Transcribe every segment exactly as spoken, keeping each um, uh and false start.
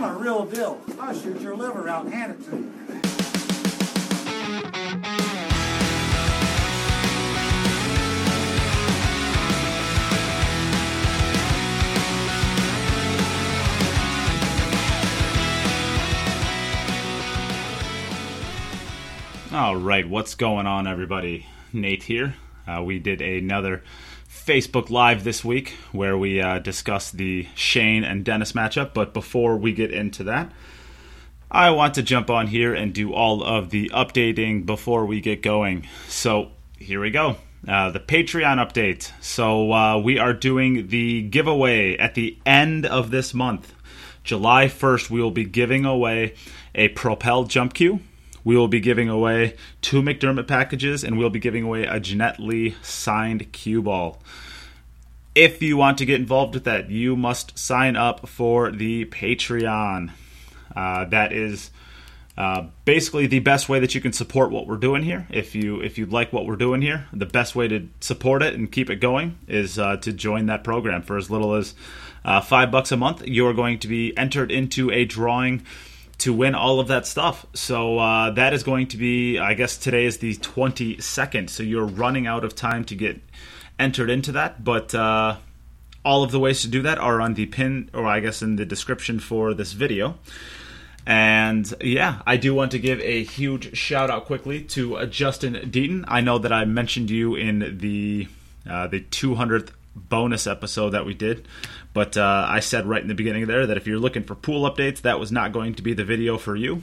I'm a real deal. I'll shoot your liver out and hand it to you. All right, what's going on, everybody? Nate here. Uh, we did another Facebook Live this week where we uh, discussed the Shane and Dennis matchup. But before we get into that, I want to jump on here and do all of the updating before we get going. So here we go. Uh, the Patreon update. So uh, we are doing the giveaway at the end of this month. July first, we will be giving away a Propel Jump Cue. We will be giving away two McDermott packages, and we'll be giving away a Jeanette Lee signed cue ball. If you want to get involved with that, you must sign up for the Patreon. Uh, that is uh, basically the best way that you can support what we're doing here. If you if you like what we're doing here, the best way to support it and keep it going is uh, to join that program. For as little as uh, five bucks a month, you are going to be entered into a drawing to win all of that stuff. So uh, that is going to be, I guess today is the twenty-second, so you're running out of time to get entered into that, but uh, all of the ways to do that are on the pin, or I guess in the description for this video. And yeah, I do want to give a huge shout out quickly to uh, Justin Deaton. I know that I mentioned you in the uh, the two hundredth bonus episode that we did, but uh, I said right in the beginning there that if you're looking for pool updates, that was not going to be the video for you,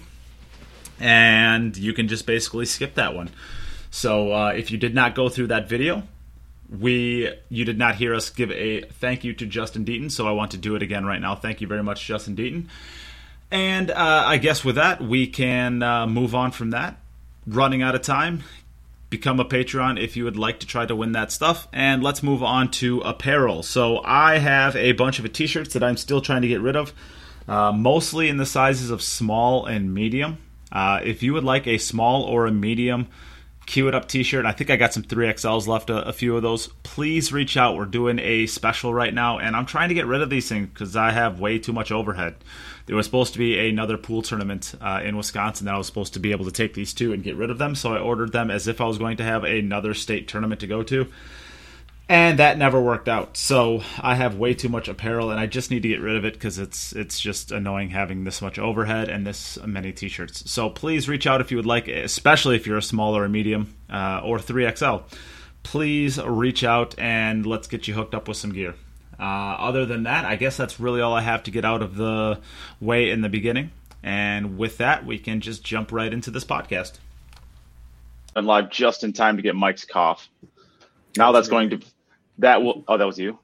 and you can just basically skip that one. So uh, if you did not go through that video, we you did not hear us give a thank you to Justin Deaton, so I want to do it again right now. Thank you very much, Justin Deaton. And uh, I guess with that, we can uh, move on from that. Running out of time. Become a Patreon if you would like to try to win that stuff. And let's move on to apparel. So I have a bunch of t-shirts that I'm still trying to get rid of, uh, mostly in the sizes of small and medium. Uh, if you would like a small or a medium Cue It Up t-shirt, I think I got some three X Ls left, a, a few of those. Please reach out. We're doing a special right now, and I'm trying to get rid of these things because I have way too much overhead. There was supposed to be another pool tournament uh, in Wisconsin that I was supposed to be able to take these two and get rid of them, so I ordered them as if I was going to have another state tournament to go to, and that never worked out. So I have way too much apparel, and I just need to get rid of it because it's it's just annoying having this much overhead and this many t-shirts. So please reach out if you would like, especially if you're a small or a medium uh, or three X L. Please reach out and let's get you hooked up with some gear. Uh, other than that, I guess that's really all I have to get out of the way in the beginning. And with that, we can just jump right into this podcast. And live just in time to get Mike's cough. Now that's going to, that will, oh, that was you?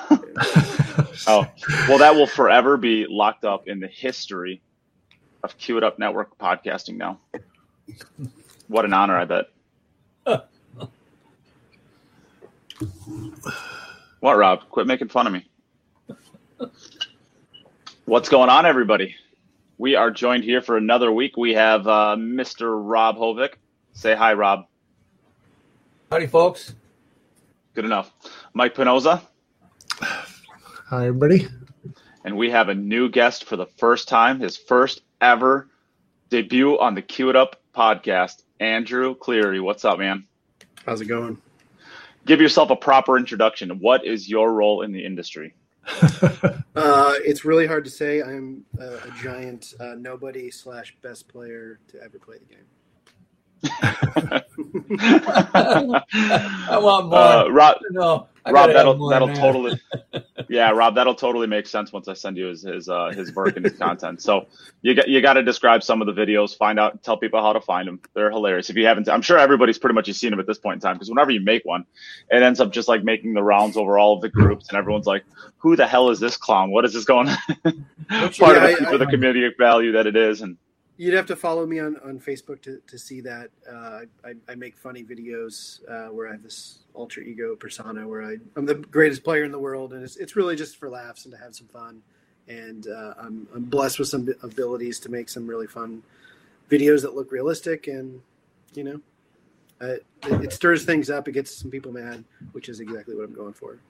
Oh, well, that will forever be locked up in the history of Cue It Up Network podcasting now. What an honor, I bet. What, Rob? Quit making fun of me. What's going on, everybody? We are joined here for another week. We have uh, Mister Rob Hovick. Say hi, Rob. Howdy, folks. Good enough. Mike Pinoza. Hi, everybody. And we have a new guest for the first time, his first ever debut on the Cue It Up podcast, Andrew Cleary. What's up, man? How's it going? Give yourself a proper introduction. What is your role in the industry? uh, it's really hard to say. I'm a, a giant uh, nobody slash best player to ever play the game. I want more. Uh, Rob, no, Rob that'll that'll totally, yeah, Rob, that'll totally make sense once I send you his his uh, his work and his content. So you got you got to describe some of the videos, find out, tell people how to find them. They're hilarious. If you haven't, I'm sure everybody's pretty much seen them at this point in time because whenever you make one, it ends up just like making the rounds over all of the groups, and everyone's like, "Who the hell is this clown? What is this going on?" Part yeah, of I, it for I, the comedic value that it is, and. You'd have to follow me on, on Facebook to, to see that. Uh, I, I make funny videos uh, where I have this alter ego persona where I, I'm the greatest player in the world, and it's it's really just for laughs and to have some fun. And uh, I'm I'm blessed with some abilities to make some really fun videos that look realistic, and you know, uh, it, it stirs things up. It gets some people mad, which is exactly what I'm going for.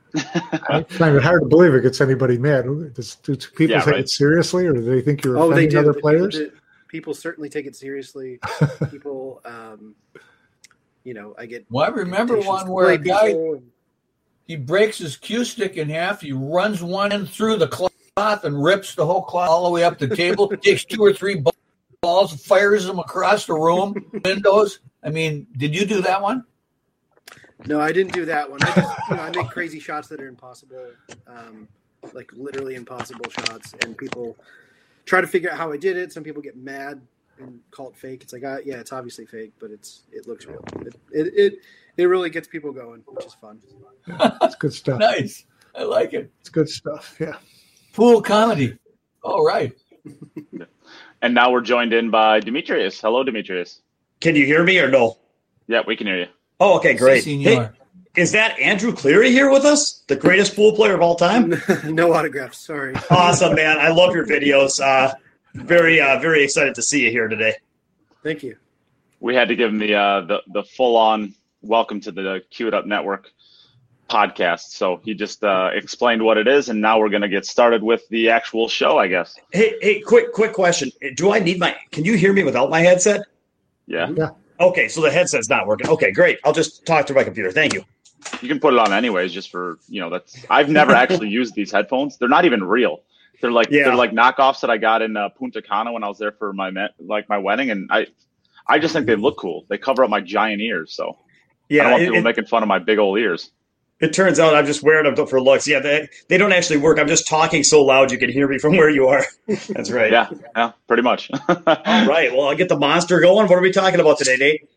I find it hard to believe it gets anybody mad. Does, do people Yeah, take right. it seriously, or do they think you're Oh, they offending do. other The players? People, do- people certainly take it seriously. People, um, you know, I get. Well, I remember invitations one to where a play guy, people and- he breaks his cue stick in half. He runs one end through the cloth and rips the whole cloth all the way up the table. Takes two or three balls, fires them across the room, windows. I mean, did you do that one? No, I didn't do that one. I just, you know, I make crazy shots that are impossible, um, like literally impossible shots, and people try to figure out how I did it. Some people get mad and call it fake. It's like, uh, yeah, it's obviously fake, but it's it looks real. It it it, it really gets people going, which is fun. It's good stuff. Nice. I like it. It's good stuff. Yeah. Pool comedy. All right. And now we're joined in by Demetrius. Hello, Demetrius. Can you hear me or no? Yeah, we can hear you. Oh, okay, great. Si, Hey, senor. is that Andrew Cleary here with us? The greatest pool player of all time? No autographs, sorry. Awesome, man. I love your videos. Uh, very, uh, very excited to see you here today. Thank you. We had to give him the uh, the the full on welcome to the Queued Up Network podcast. So he just uh, explained what it is, and now we're going to get started with the actual show, I guess. Hey, hey, quick, quick question. Do I need my? Can you hear me without my headset? Yeah, Yeah. Okay, so the headset's not working. Okay, great. I'll just talk to my computer. Thank you. you can put it on anyways, just for you know. That's I've never actually used these headphones. They're not even real. They're like Yeah. they're like knockoffs that I got in uh, Punta Cana when I was there for my me- like my wedding, and I I just think they look cool. They cover up my giant ears, so I Yeah, don't want it, people it, making fun of my big old ears. it turns out I'm just wearing them for looks. Yeah, they they don't actually work. I'm just talking so loud you can hear me from where you are. That's right. Yeah, yeah, pretty much. All right. Well, I'll get the monster going. What are we talking about today, Nate?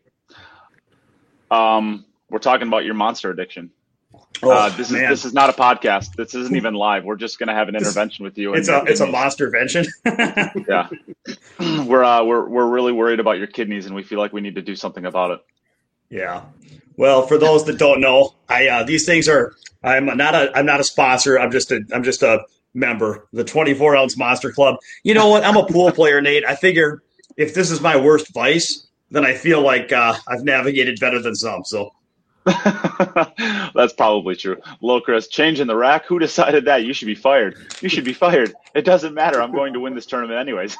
Um, we're talking about your monster addiction. Oh, uh, this is man. this is not a podcast. This isn't even live. We're just gonna have an intervention with you. It's and a your it's a kidneys. monstervention. Yeah, we're uh, we're we're really worried about your kidneys, and we feel like we need to do something about it. Yeah. Well, for those that don't know, I uh, these things are. I'm not a. I'm not a sponsor. I'm just a. I'm just a member. The twenty-four ounce Monster Club. You know what? I'm a pool player, Nate. I figure if this is my worst vice, then I feel like uh, I've navigated better than some. So. That's probably true. Low Chris, changing the rack. Who decided that? You should be fired. You should be fired. It doesn't matter. I'm going to win this tournament anyways.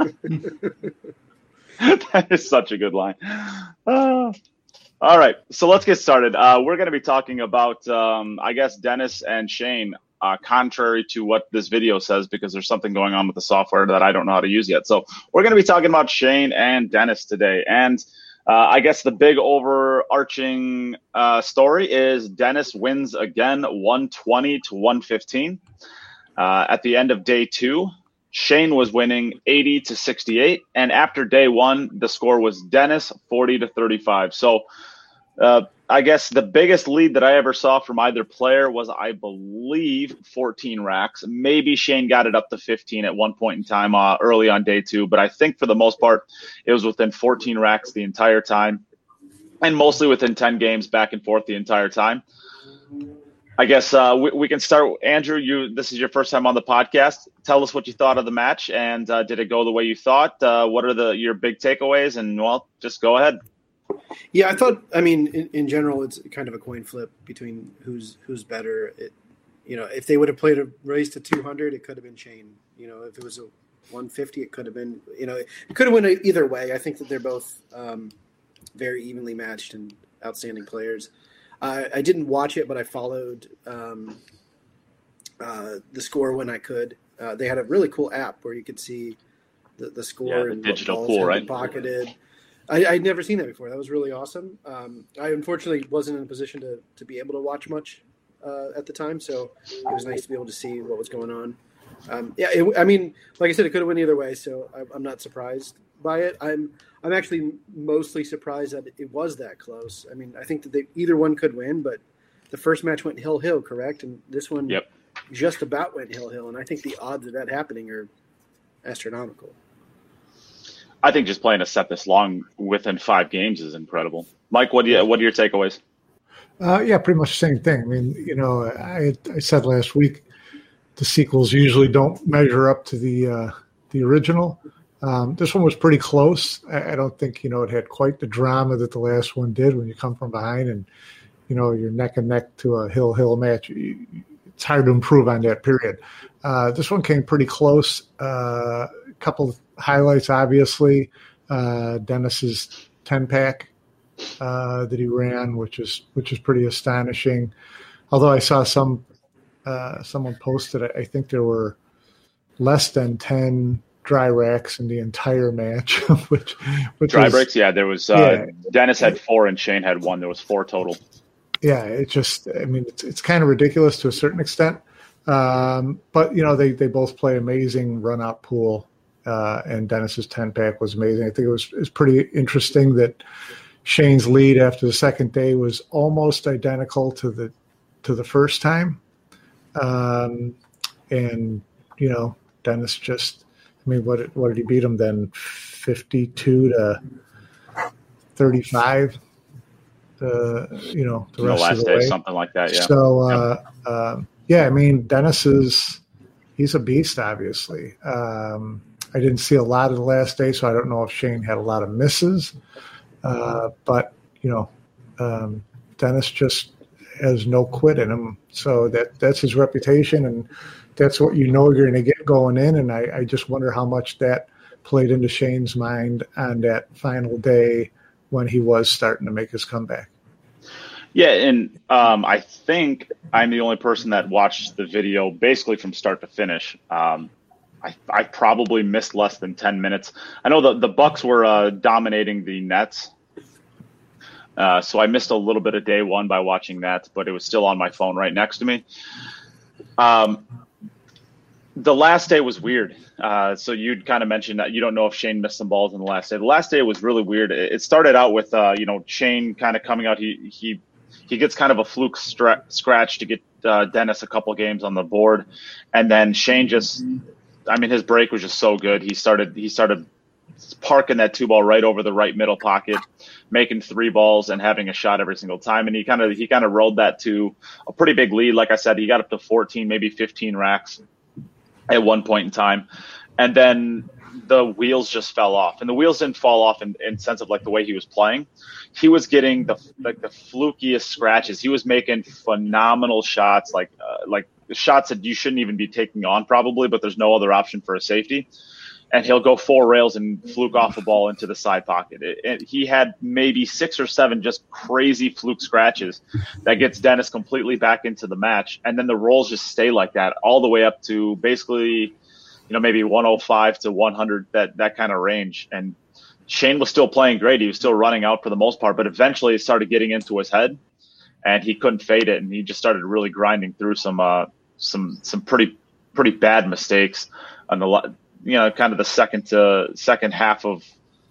That is such a good line. Uh, all right, so let's get started. Uh, we're going to be talking about, um, I guess, Dennis and Shane, uh, contrary to what this video says, because there's something going on with the software that I don't know how to use yet. So we're going to be talking about Shane and Dennis today. And Uh, I guess the big overarching uh, story is Dennis wins again, one twenty to one fifteen. Uh, at the end of day two, Shane was winning eighty to sixty-eight, and after day one, the score was Dennis forty to thirty-five. So uh, I guess the biggest lead that I ever saw from either player was, I believe, fourteen racks. Maybe Shane got it up to fifteen at one point in time uh, early on day two, but I think for the most part, it was within fourteen racks the entire time, and mostly within ten games back and forth the entire time. I guess uh, we, we can start. Andrew, you this is your first time on the podcast. Tell us what you thought of the match, and uh, did it go the way you thought? Uh, what are the your big takeaways? And, well, just go ahead. Yeah, I thought. I mean, in, in general, it's kind of a coin flip between who's who's better. It, you know, if they would have played a race to two hundred, it could have been Shane. You know, if it was a one fifty, it could have been. You know, it could have went either way. I think that they're both um, very evenly matched and outstanding players. I, I didn't watch it, but I followed um, uh, the score when I could. Uh, they had a really cool app where you could see the, the score Yeah, the and digital what balls pool, had right? been pocketed. I, I'd never seen that before. That was really awesome. Um, I unfortunately wasn't in a position to, to be able to watch much uh, at the time, so it was nice to be able to see what was going on. Um, yeah, it, I mean, like I said, it could have went either way, so I, I'm not surprised by it. I'm I'm actually mostly surprised that it was that close. I mean, I think that they, either one could win, but the first match went hill-hill, correct? And this one Yep. just about went hill-hill, and I think the odds of that happening are astronomical. I think just playing a set this long within five games is incredible. Mike, what do you what are your takeaways? Uh, yeah, pretty much the same thing. I mean, you know, I I said last week the sequels usually don't measure up to the uh, the original. Um, this one was pretty close. I, I don't think, you know, it had quite the drama that the last one did when you come from behind and you know, you're neck and neck to a hill hill match. It's hard to improve on that period. Uh, this one came pretty close. Uh, a couple of highlights, obviously. Uh, Dennis's ten pack uh, that he ran, which is which is pretty astonishing. Although I saw some uh, someone posted, I think there were less than ten dry racks in the entire match. which, which dry was, breaks, yeah. There was uh, yeah. Dennis had four and Shane had one. There was four total. Yeah, it just, I mean, it's it's kind of ridiculous to a certain extent. Um, but, you know, they, they both play amazing run-out pool, uh, and Dennis's ten-pack was amazing. I think it was, it was pretty interesting that Shane's lead after the second day was almost identical to the to the first time. Um, and, you know, Dennis just, I mean, what, what did he beat him then? fifty-two to thirty-five? Uh, you know, the rest the last of the day, way. something like that. Yeah. So, uh, yeah. Uh, yeah, I mean, Dennis is, he's a beast, obviously. Um, I didn't see a lot of the last day, so I don't know if Shane had a lot of misses. Uh, but, you know, um, Dennis just has no quit in him. So that that's his reputation, and that's what you know you're going to get going in. And I, I just wonder how much that played into Shane's mind on that final day when he was starting to make his comeback. Yeah, and um, I think I'm the only person that watched the video basically from start to finish. Um, I, I probably missed less than ten minutes. I know the, the Bucks were uh, dominating the Nets, uh, so I missed a little bit of day one by watching that, but it was still on my phone right next to me. Um, the last day was weird. Uh, so you'd kind of mentioned that you don't know if Shane missed some balls in the last day. The last day was really weird. It started out with, uh, you know, Shane kind of coming out. He he he gets kind of a fluke stra- scratch to get uh, Dennis a couple games on the board, and then Shane just, I mean, his break was just so good. He started he started parking that two ball right over the right middle pocket, making three balls and having a shot every single time. And he kind of he kind of rolled that to a pretty big lead. Like I said, he got up to fourteen, maybe fifteen racks at one point in time, and then the wheels just fell off. And the wheels didn't fall off in, in sense of like the way he was playing. He was getting the like the flukiest scratches. He was making phenomenal shots, like uh, like shots that you shouldn't even be taking on probably, but there's no other option for a safety. And he'll go four rails and fluke off the ball into the side pocket. It, it, he had maybe six or seven just crazy fluke scratches that gets Dennis completely back into the match. And then the rolls just stay like that all the way up to basically, you know, maybe one oh five to one hundred, that, that kind of range. And Shane was still playing great. He was still running out for the most part, but eventually it started getting into his head and he couldn't fade it. And he just started really grinding through some, uh, some, some pretty, pretty bad mistakes on the, you know, kind of the second to second half of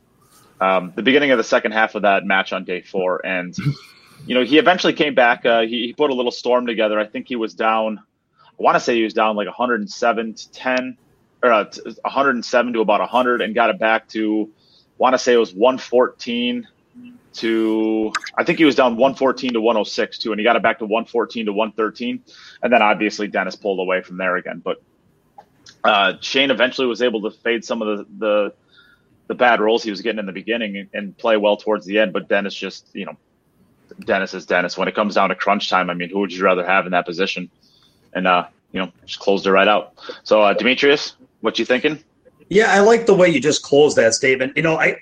um, the beginning of the second half of that match on day four. And, you know, he eventually came back. Uh, he, he put a little storm together. I think he was down, I want to say he was down like one hundred seven to ten or uh, one hundred seven to about one hundred and got it back to, I want to say it was one fourteen to, I think he was down one fourteen to one oh six too. And he got it back to one fourteen to one thirteen. And then obviously Dennis pulled away from there again. But Uh, Shane eventually was able to fade some of the, the the bad rolls he was getting in the beginning and, and play well towards the end. But Dennis just, you know, Dennis is Dennis. When it comes down to crunch time, I mean, who would you rather have in that position? And, uh, you know, just closed it right out. So, uh, Demetrius, what you thinking? Yeah, I like the way you just closed that statement. You know, I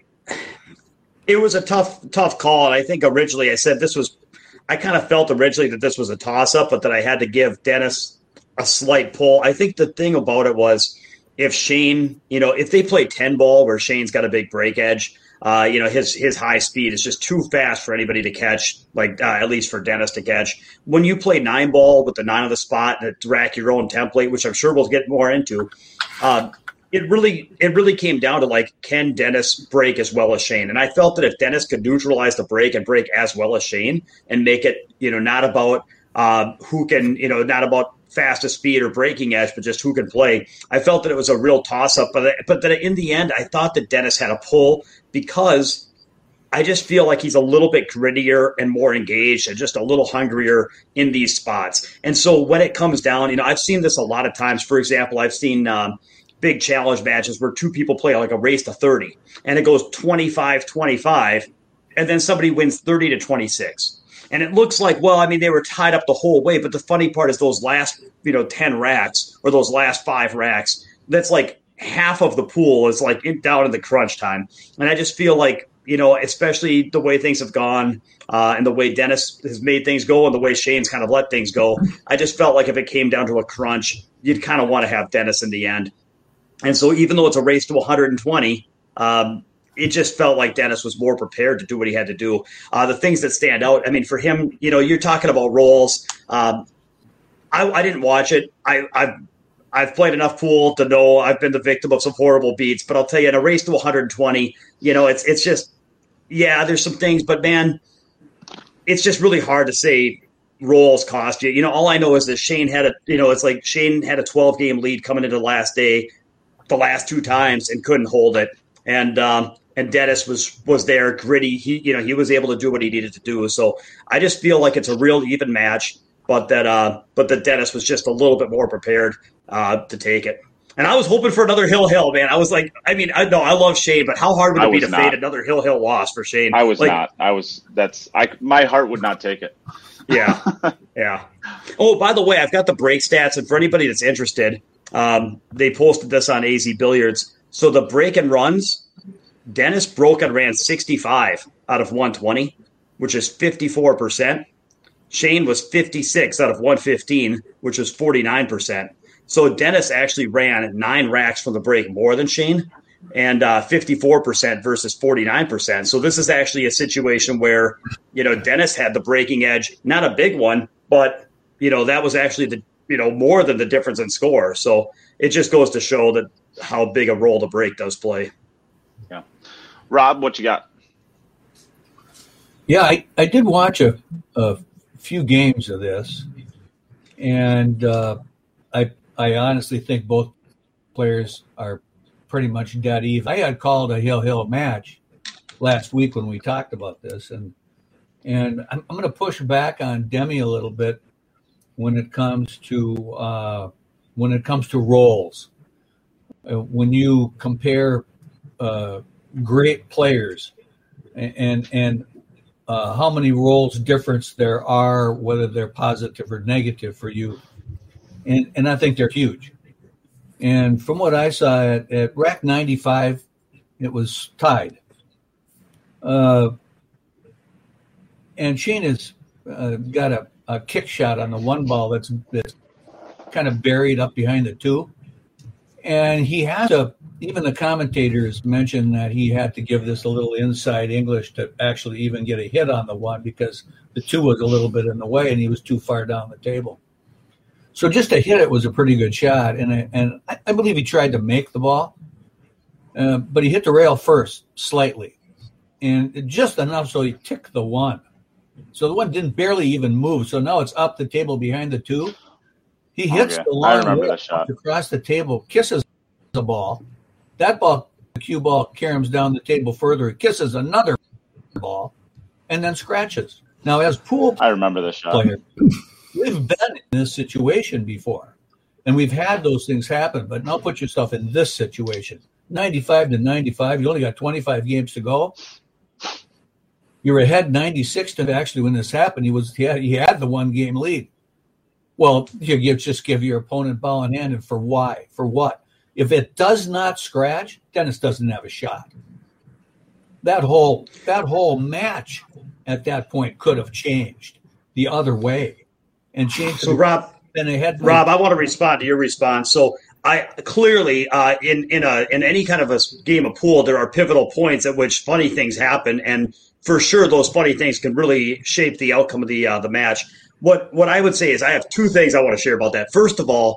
it was a tough, tough call. And I think originally I said this was – I kind of felt originally that this was a toss-up, but that I had to give Dennis – a slight pull. I think the thing about it was if Shane, you know, if they play ten ball where Shane's got a big break edge, uh, you know, his his high speed is just too fast for anybody to catch, like uh, at least for Dennis to catch. When you play nine ball with the nine on the spot and rack your own template, which I'm sure we'll get more into, uh, it really it really came down to like, can Dennis break as well as Shane? And I felt that if Dennis could neutralize the break and break as well as Shane and make it, you know, not about uh, who can, you know, not about fastest speed or breaking edge, but just who can play. I felt that it was a real toss-up, but but that in the end, I thought that Dennis had a pull because I just feel like he's a little bit grittier and more engaged and just a little hungrier in these spots. And so when it comes down, you know, I've seen this a lot of times. For example, I've seen um, big challenge matches where two people play like a race to thirty, and it goes twenty-five twenty-five, and then somebody wins thirty to twenty-six. And it looks like, well, I mean, they were tied up the whole way. But the funny part is those last, you know, ten racks or those last five racks, that's like half of the pool is like in, down in the crunch time. And I just feel like, you know, especially the way things have gone uh, and the way Dennis has made things go and the way Shane's kind of let things go, I just felt like if it came down to a crunch, you'd kind of want to have Dennis in the end. And so even though it's a race to one hundred twenty, um, it just felt like Dennis was more prepared to do what he had to do. Uh, the things that stand out, I mean, for him, you know, you're talking about rolls. Um, I, I didn't watch it. I, I've, I've played enough pool to know I've been the victim of some horrible beats. But I'll tell you, in a race to one hundred twenty, you know, it's it's just, yeah, there's some things. But, man, it's just really hard to say rolls cost you. You know, all I know is that Shane had a, you know, it's like Shane had a twelve-game lead coming into the last day, the last two times, and couldn't hold it. And um, and Dennis was was there, gritty. He you know he was able to do what he needed to do. So I just feel like it's a real even match, but that uh, but that Dennis was just a little bit more prepared uh, to take it. And I was hoping for another Hill Hill, man. I was like, I mean, I know I love Shane, but how hard would it be to not. fade another Hill Hill loss for Shane? I was like, not. I was. That's. I. My heart would not take it. Yeah, yeah. Oh, by the way, I've got the break stats, and for anybody that's interested, um, they posted this on A Z Billiards. So the break and runs, Dennis broke and ran sixty-five out of one twenty, which is fifty-four percent. Shane was fifty-six out of one fifteen, which was forty-nine percent. So Dennis actually ran nine racks from the break more than Shane, and uh, fifty-four percent versus forty-nine percent. So this is actually a situation where, you know, Dennis had the breaking edge, not a big one, but, you know, that was actually the, you know, more than the difference in score. So it just goes to show that how big a role the break does play. Yeah. Rob, what you got? Yeah, I, I did watch a, a few games of this, and uh, I I honestly think both players are pretty much dead even. I had called a Hill Hill match last week when we talked about this, and and I'm, I'm going to push back on Demi a little bit when it comes to uh, when it comes to rolls. Uh, when you compare uh, great players and and, and uh, how many rolls difference there are, whether they're positive or negative for you, and and I think they're huge. And from what I saw at, at rack ninety-five, it was tied. Uh, and Shane has uh, got a, a kick shot on the one ball that's that's kind of buried up behind the two. And he had to, even the commentators mentioned that he had to give this a little inside English to actually even get a hit on the one because the two was a little bit in the way and he was too far down the table. So just to hit it was a pretty good shot. And I, and I believe he tried to make the ball, uh, but he hit the rail first slightly and just enough so he ticked the one. So the one didn't barely even move. So now it's up the table behind the two. He hits okay. the long shot across the table, kisses the ball. That ball, the cue ball, caroms down the table further. He kisses another ball and then scratches. Now, as pool I remember the shot. player, we've been in this situation before, and we've had those things happen. But now put yourself in this situation. ninety-five to ninety-five, you only got twenty-five games to go. You're ahead ninety-six to actually when this happened. He was he had, he had the one-game lead. Well, you, you just give your opponent ball in hand, and for why? For what? If it does not scratch, Dennis doesn't have a shot. That whole that whole match at that point could have changed the other way, and changed. So, Rob, been ahead. Rob, I want to respond to your response. So, I clearly uh, in in a in any kind of a game of pool, there are pivotal points at which funny things happen, and for sure, those funny things can really shape the outcome of the uh, the match. What what I would say is I have two things I want to share about that. First of all,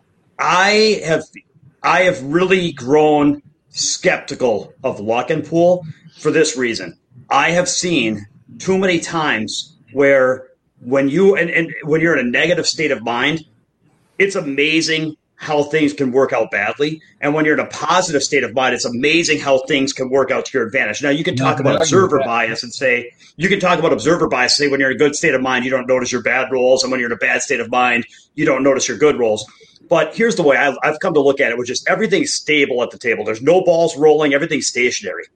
I have I have really grown skeptical of luck and pool for this reason. I have seen too many times where when you and, and when you're in a negative state of mind, it's amazing how things can work out badly. And when you're in a positive state of mind, it's amazing how things can work out to your advantage. Now, you can talk about observer bias and say, you can talk about observer bias and say when you're in a good state of mind, you don't notice your bad rolls. And when you're in a bad state of mind, you don't notice your good rolls. But here's the way I've, I've come to look at it, which is everything's stable at the table. There's no balls rolling. Everything's stationary.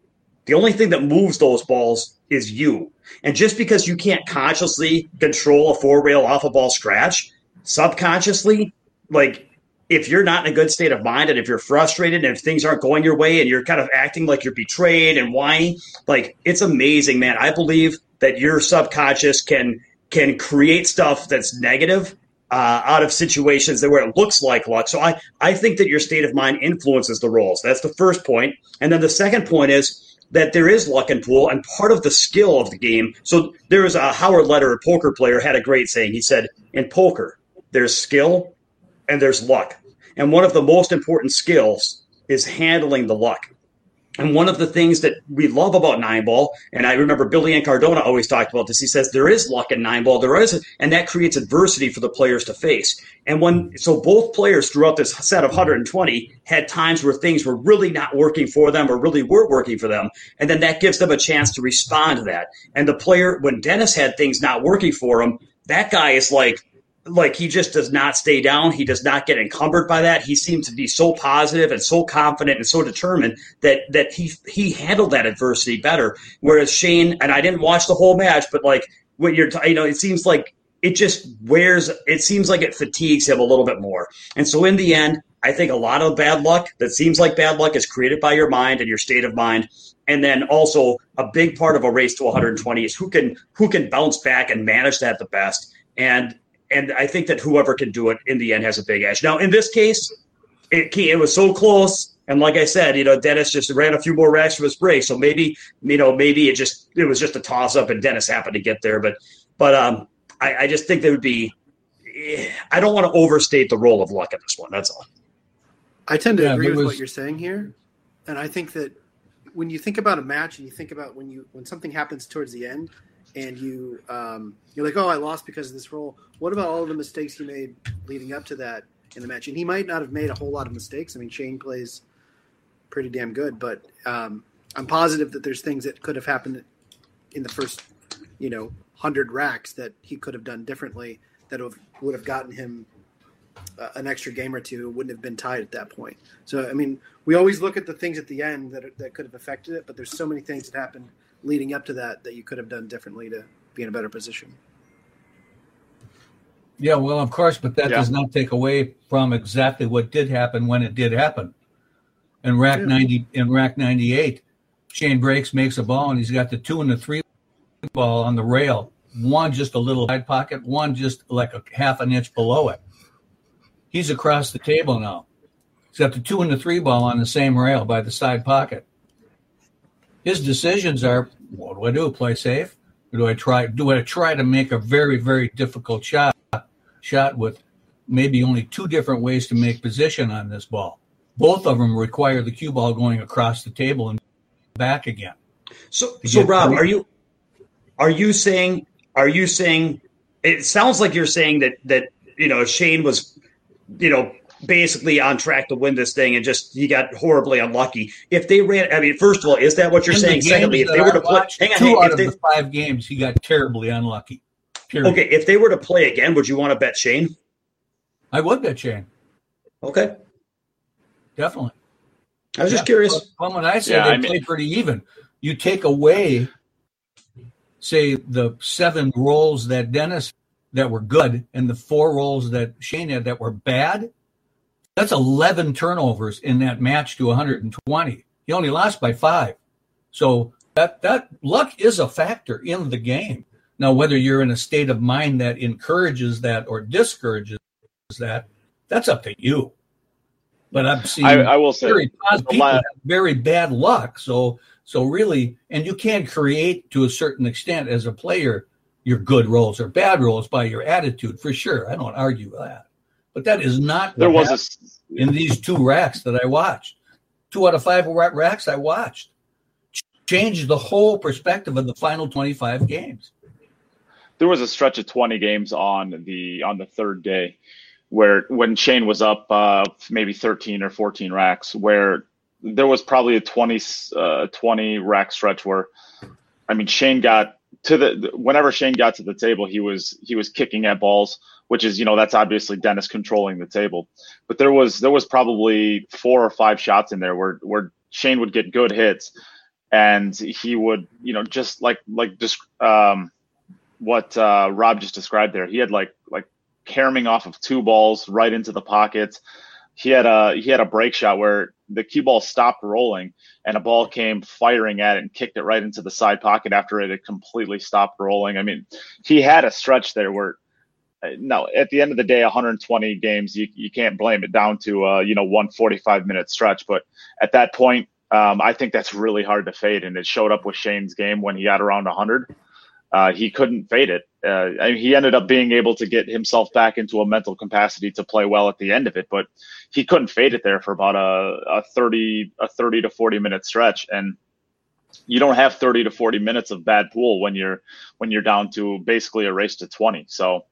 The only thing that moves those balls is you. And just because you can't consciously control a four rail off a ball scratch, subconsciously, like if you're not in a good state of mind and if you're frustrated and if things aren't going your way and you're kind of acting like you're betrayed and whiny, like it's amazing, man. I believe that your subconscious can can create stuff that's negative uh, out of situations that where it looks like luck. So I, I think that your state of mind influences the rolls. That's the first point. And then the second point is that there is luck in pool and part of the skill of the game. So there was a Howard Letter, a poker player, had a great saying. He said, in poker, there's skill and there's luck. And one of the most important skills is handling the luck. And one of the things that we love about nine ball, and I remember Billy Cardona always talked about this, he says there is luck in nine ball, there is, and that creates adversity for the players to face. And when so both players throughout this set of one hundred twenty had times where things were really not working for them or really were working for them, and then that gives them a chance to respond to that. And the player, when Dennis had things not working for him, that guy is like, Like he just does not stay down. He does not get encumbered by that. He seems to be so positive and so confident and so determined that that he he handled that adversity better. Whereas Shane, and I didn't watch the whole match, but like when you're, you know, it seems like it just wears. It seems like it fatigues him a little bit more. And so in the end, I think a lot of bad luck that seems like bad luck is created by your mind and your state of mind. And then also a big part of a race to one hundred twenty is who can who can bounce back and manage that the best. And And I think that whoever can do it in the end has a big edge. Now, in this case, it, it was so close. And like I said, you know, Dennis just ran a few more racks from his break. So maybe, you know, maybe it just, it was just a toss up and Dennis happened to get there. But, but um, I, I just think there would be, I don't want to overstate the role of luck in this one. That's all. I tend to Yeah, agree with was, what you're saying here. And I think that when you think about a match and you think about when you, when something happens towards the end, and you um, you're like, oh, I lost because of this roll. What about all of the mistakes he made leading up to that in the match? And he might not have made a whole lot of mistakes. I mean, Shane plays pretty damn good, but um, I'm positive that there's things that could have happened in the first, you know, hundred racks that he could have done differently that have, would have gotten him uh, an extra game or two. Wouldn't have been tied at that point. So, I mean, we always look at the things at the end that that could have affected it, but there's so many things that happened leading up to that that you could have done differently to be in a better position. Yeah, well, of course, but that yeah. does not take away from exactly what did happen when it did happen. In rack yeah. ninety, in rack ninety-eight, Shane breaks, makes a ball, and he's got the two and the three ball on the rail. One just a little side pocket, one just like a half an inch below it. He's across the table now. He's got the two and the three ball on the same rail by the side pocket. His decisions are, what do I do? Play safe? Or do I try do I try to make a very, very difficult shot shot with maybe only two different ways to make position on this ball? Both of them require the cue ball going across the table and back again. So so Rob, are you are you saying are you saying it sounds like you're saying that that you know Shane was you know basically on track to win this thing and just he got horribly unlucky. If they ran, I mean, first of all, is that what you're In saying? The Secondly, if they were to play, watched, hang on, two hang, out if of they, the five games, he got terribly unlucky. Period. Okay, if they were to play again, would you want to bet Shane? I would bet Shane. Okay, definitely. I was yeah, just curious. From what I said, yeah, they I mean, play pretty even. You take away, say, the seven rolls that Dennis that were good and the four rolls that Shane had that were bad. That's eleven turnovers in that match to one hundred twenty. He only lost by five. So that, that luck is a factor in the game. Now, whether you're in a state of mind that encourages that or discourages that, that's up to you. But I've seen I, I will say very positive people lot, have very bad luck. So, so really, and you can create to a certain extent as a player your good rolls or bad rolls by your attitude, for sure. I don't argue that. But that is not there was a, in these two racks that I watched. Two out of five racks I watched. Changed the whole perspective of the final twenty-five games. There was a stretch of twenty games on the on the third day where when Shane was up uh, maybe thirteen or fourteen racks, where there was probably a twenty, uh, twenty rack stretch where, I mean, Shane got to the whenever Shane got to the table, he was he was kicking at balls, which is, you know, that's obviously Dennis controlling the table. But there was there was probably four or five shots in there where where Shane would get good hits, and he would, you know, just like like just um, what uh, Rob just described there. He had like like caromming off of two balls right into the pocket. He had a he had a break shot where the cue ball stopped rolling and a ball came firing at it and kicked it right into the side pocket after it had completely stopped rolling. I mean, he had a stretch there where, no, at the end of the day, one hundred twenty games, you, you can't blame it down to uh, you know, one forty-five minute stretch. But at that point, um, I think that's really hard to fade, and it showed up with Shane's game when he got around one hundred. Uh, he couldn't fade it. Uh, I mean, he ended up being able to get himself back into a mental capacity to play well at the end of it, but he couldn't fade it there for about a, a thirty a thirty to forty minute stretch. And you don't have thirty to forty minutes of bad pool when you're when you're down to basically a race to twenty. So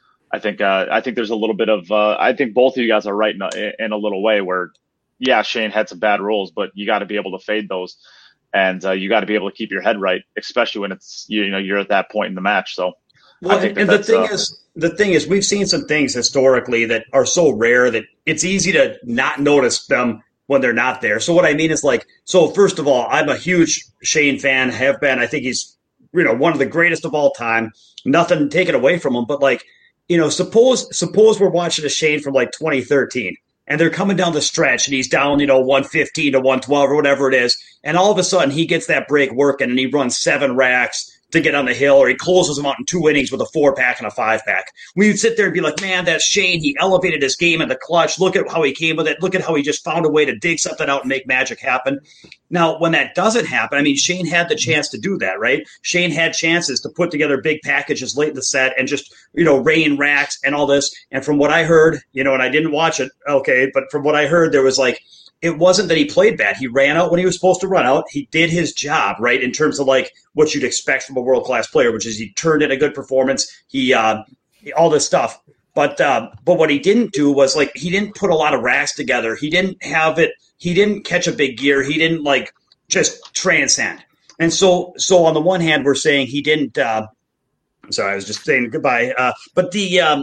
I think uh, I think there's a little bit of uh, I think both of you guys are right in a, in a little way where, yeah, Shane had some bad rolls, but you got to be able to fade those. And uh, you got to be able to keep your head right, especially when it's you, you know you're at that point in the match. So, well, I think that and the thing uh, is, the thing is, we've seen some things historically that are so rare that it's easy to not notice them when they're not there. So what I mean is, like, so first of all, I'm a huge Shane fan, have been. I think he's you know one of the greatest of all time. Nothing taken away from him, but like you know, suppose suppose we're watching a Shane from like twenty thirteen. And they're coming down the stretch, and he's down, you know, one fifteen to one twelve or whatever it is. And all of a sudden, he gets that break working, and he runs seven racks to get on the hill, or he closes them out in two innings with a four-pack and a five-pack. We would sit there and be like, man, that's Shane. He elevated his game in the clutch. Look at how he came with it. Look at how he just found a way to dig something out and make magic happen. Now, when that doesn't happen, I mean, Shane had the chance to do that, right? Shane had chances to put together big packages late in the set and just, you know, rain racks and all this. And from what I heard, you know, and I didn't watch it, okay, but from what I heard, there was like, it wasn't that he played bad. He ran out when he was supposed to run out. He did his job, right, in terms of like what you'd expect from a world-class player, which is he turned in a good performance. He, uh, all this stuff. But uh, but what he didn't do was like he didn't put a lot of racks together. He didn't have it. He didn't catch a big gear. He didn't like just transcend. And so so on the one hand, we're saying he didn't. Uh, sorry, I was just saying goodbye. Uh, but the um,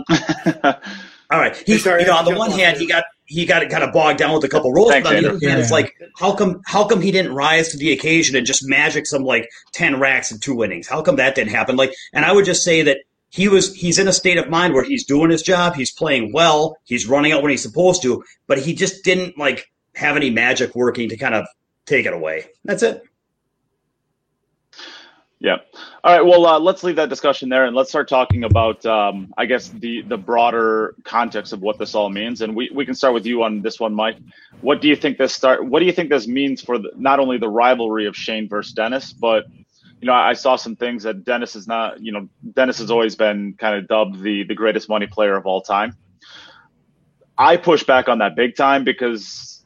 all right, he, sorry, you know, on the one hand, he got. He got kind of bogged down with a couple rolls, Thanks, but on the Andrew. other hand, it's like, how come how come he didn't rise to the occasion and just magic some like ten racks in two innings? How come that didn't happen? Like, and I would just say that he was he's in a state of mind where he's doing his job, he's playing well, he's running out when he's supposed to, but he just didn't like have any magic working to kind of take it away. That's it. Yeah. All right. Well, uh, let's leave that discussion there, and let's start talking about, um, I guess, the the broader context of what this all means. And we, we can start with you on this one, Mike. What do you think this start? What do you think this means for the, not only the rivalry of Shane versus Dennis, but you know, I saw some things that Dennis is not. You know, Dennis has always been kind of dubbed the the greatest money player of all time. I push back on that big time because,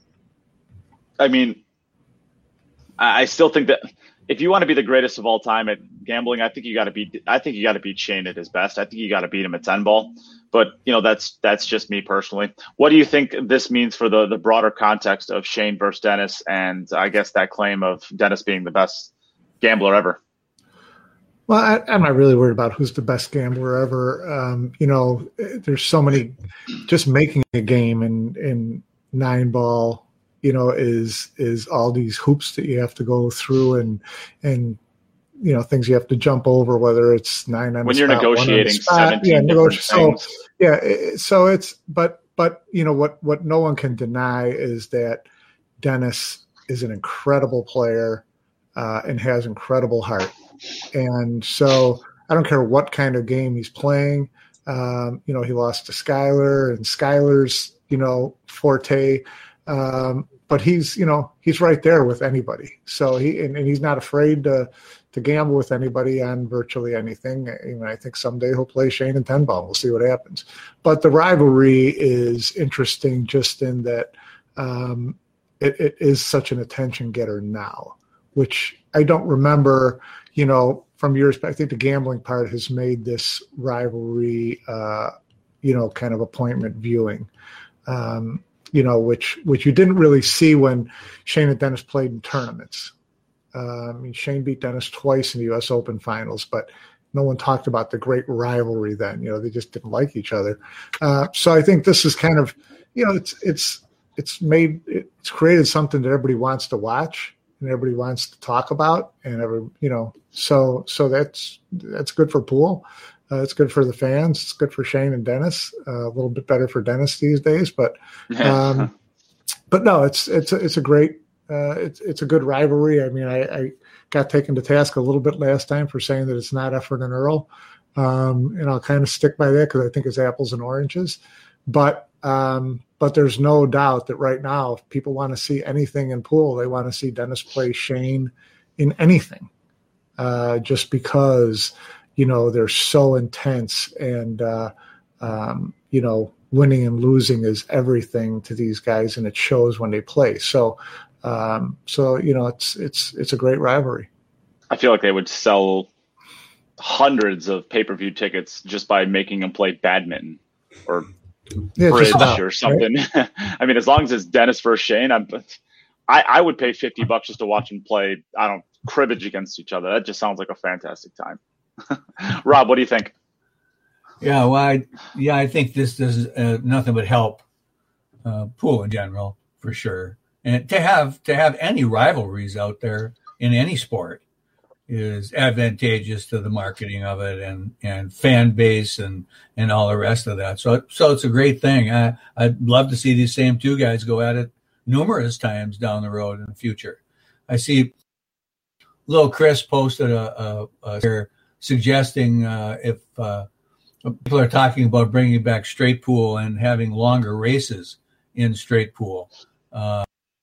I mean, I, I still think that. If you want to be the greatest of all time at gambling, I think you got to beat. I think you got to beat Shane at his best. I think you got to beat him at ten ball. But you know, that's that's just me personally. What do you think this means for the the broader context of Shane versus Dennis, and I guess that claim of Dennis being the best gambler ever? Well, I, I'm not really worried about who's the best gambler ever. Um, you know, there's so many. Just making a game in in nine ball. You know, is is all these hoops that you have to go through and and you know things you have to jump over, whether it's nine on when the you're spot, negotiating seventeen yeah, different so, things. Yeah, it, so it's but but you know what what no one can deny is that Dennis is an incredible player uh, and has incredible heart, and so I don't care what kind of game he's playing. Um, you know, he lost to Skyler, and Skyler's you know forte. Um, but he's, you know, he's right there with anybody. So he, and, and he's not afraid to, to gamble with anybody on virtually anything. I, mean, I think someday he'll play Shane in ten ball. We'll see what happens. But the rivalry is interesting just in that um, it, it is such an attention getter now, which I don't remember, you know, from years back. I think the gambling part has made this rivalry, uh, you know, kind of appointment viewing. Um, you know, which which you didn't really see when Shane and Dennis played in tournaments. Uh, I mean, Shane beat Dennis twice in the U S Open finals, but no one talked about the great rivalry then. You know, they just didn't like each other. Uh, so I think this is kind of, you know, it's it's it's made it's created something that everybody wants to watch, and everybody wants to talk about, and every you know, so so that's that's good for Poole. Uh, it's good for the fans. It's good for Shane and Dennis. Uh, a little bit better for Dennis these days, but um, but no, it's it's a, it's a great uh, it's it's a good rivalry. I mean, I, I got taken to task a little bit last time for saying that it's not Efford and Earl, um, and I'll kind of stick by that because I think it's apples and oranges. But um, but there's no doubt that right now, if people want to see anything in Poole, they want to see Dennis play Shane in anything, uh, just because. You know, they're so intense, and, uh, um, you know, winning and losing is everything to these guys, and it shows when they play. So, um, so you know, it's it's it's a great rivalry. I feel like they would sell hundreds of pay-per-view tickets just by making them play badminton or yeah, bridge about, or something. Right? I mean, as long as it's Dennis versus Shane, I'm, I, I would pay fifty bucks just to watch them play, I don't know, cribbage against each other. That just sounds like a fantastic time. Rob, what do you think? Yeah, well, I, yeah, I think this does uh, nothing but help uh, Poole in general, for sure. And to have to have any rivalries out there in any sport is advantageous to the marketing of it and, and fan base and, and all the rest of that. So so it's a great thing. I, I'd love to see these same two guys go at it numerous times down the road in the future. I see Little Chris posted a, a, a suggesting uh, if uh, people are talking about bringing back straight pool and having longer races in straight pool. Uh,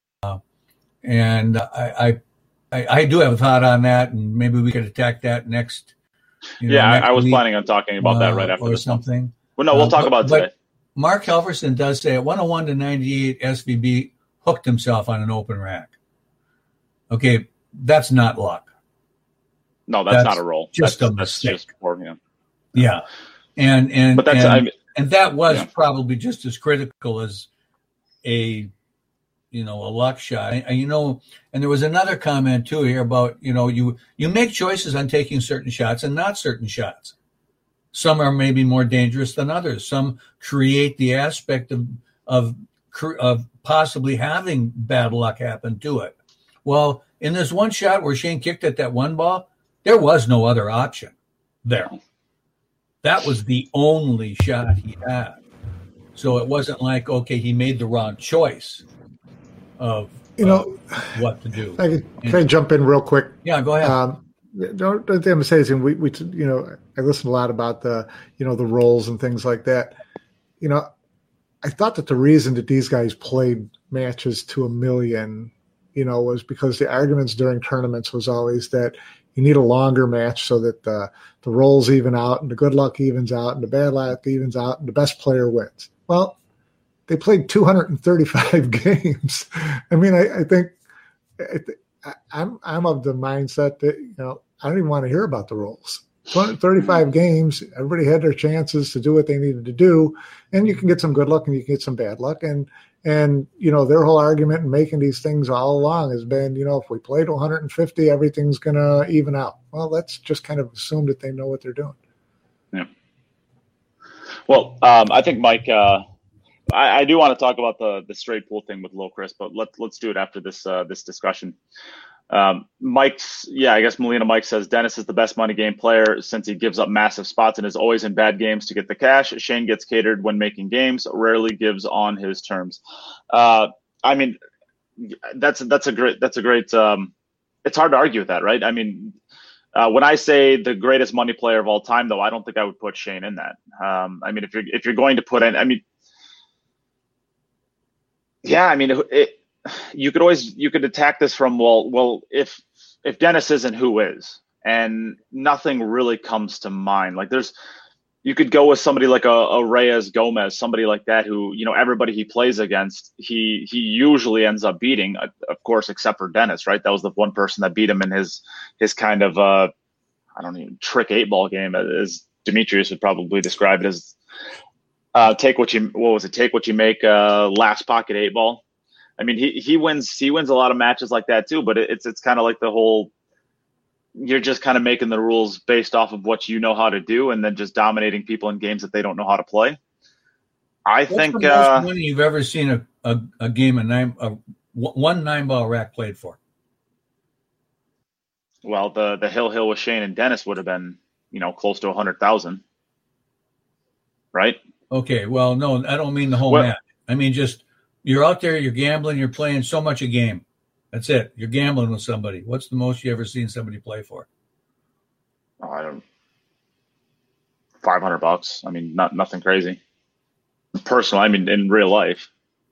and I, I I do have a thought on that, and maybe we could attack that next. You know, yeah, next I, I was week, planning on talking about that right uh, after or this something. One. Well, no, we'll uh, talk but, about it but today. Mark Helverson does say at one oh one to ninety-eight, S V B hooked himself on an open rack. Okay, that's not luck. No, that's, that's not a roll. Just that's, a mistake. That's just poor, yeah. yeah, and and but that's and, I mean, and that was yeah. probably just as critical as a you know a luck shot. And, you know, and there was another comment too here about you know you you make choices on taking certain shots and not certain shots. Some are maybe more dangerous than others. Some create the aspect of of of possibly having bad luck happen to it. Well, in this one shot where Shane kicked at that one ball, there was no other option there. That was the only shot he had. So it wasn't like, okay, he made the wrong choice of you know uh, what to do. I can, can I jump in real quick? Yeah, go ahead. Um, don't, don't think I'm saying we, we, you know, I listen a lot about the, you know, the roles and things like that. You know, I thought that the reason that these guys played matches to a million, you know, was because the arguments during tournaments was always that you need a longer match so that the, the rolls even out and the good luck evens out and the bad luck evens out and the best player wins. Well, they played two hundred thirty-five games. I mean, I, I think I th- I'm I'm of the mindset that, you know, I don't even want to hear about the rolls. two hundred thirty-five games, everybody had their chances to do what they needed to do, and you can get some good luck and you can get some bad luck. And And, you know, their whole argument in making these things all along has been, you know, if we play to one hundred fifty, everything's going to even out. Well, let's just kind of assume that they know what they're doing. Yeah. Well, um, I think, Mike, uh, I, I do want to talk about the the straight pool thing with Lil Chris, but let's let's do it after this uh, this discussion. Um, Mike's, yeah, I guess Molina Mike says Dennis is the best money game player since he gives up massive spots and is always in bad games to get the cash. Shane gets catered when making games, rarely gives on his terms. Uh, I mean, that's that's a great that's a great. Um, it's hard to argue with that, right? I mean, uh, when I say the greatest money player of all time, though, I don't think I would put Shane in that. Um, I mean, if you're if you're going to put in, I mean, yeah, I mean, it, it you could always you could attack this from well well if if Dennis isn't, who is, and nothing really comes to mind. Like there's you could go with somebody like a, a Reyes Gomez, somebody like that who, you know, everybody he plays against he he usually ends up beating, of course, except for Dennis, right? That was the one person that beat him in his his kind of uh I don't even trick eight ball game, as Demetrius would probably describe it as. Uh, take what you what was it? Take what you make. Uh, last pocket eight ball. I mean, he he wins he wins a lot of matches like that too. But it, it's it's kind of like the whole. You're just kind of making the rules based off of what you know how to do, and then just dominating people in games that they don't know how to play. I What's think. the most uh, money you've ever seen a, a, a game of nine a, one nine ball rack played for? Well, the the Hill Hill with Shane and Dennis would have been, you know, close to a hundred thousand, right? Okay, well, no, I don't mean the whole Well- match. I mean just you're out there, you're gambling, you're playing so much a game. That's it. You're gambling with somebody. What's the most you ever seen somebody play for? Oh, I don't. Five hundred bucks. I mean, not nothing crazy. Personal. I mean, in real life.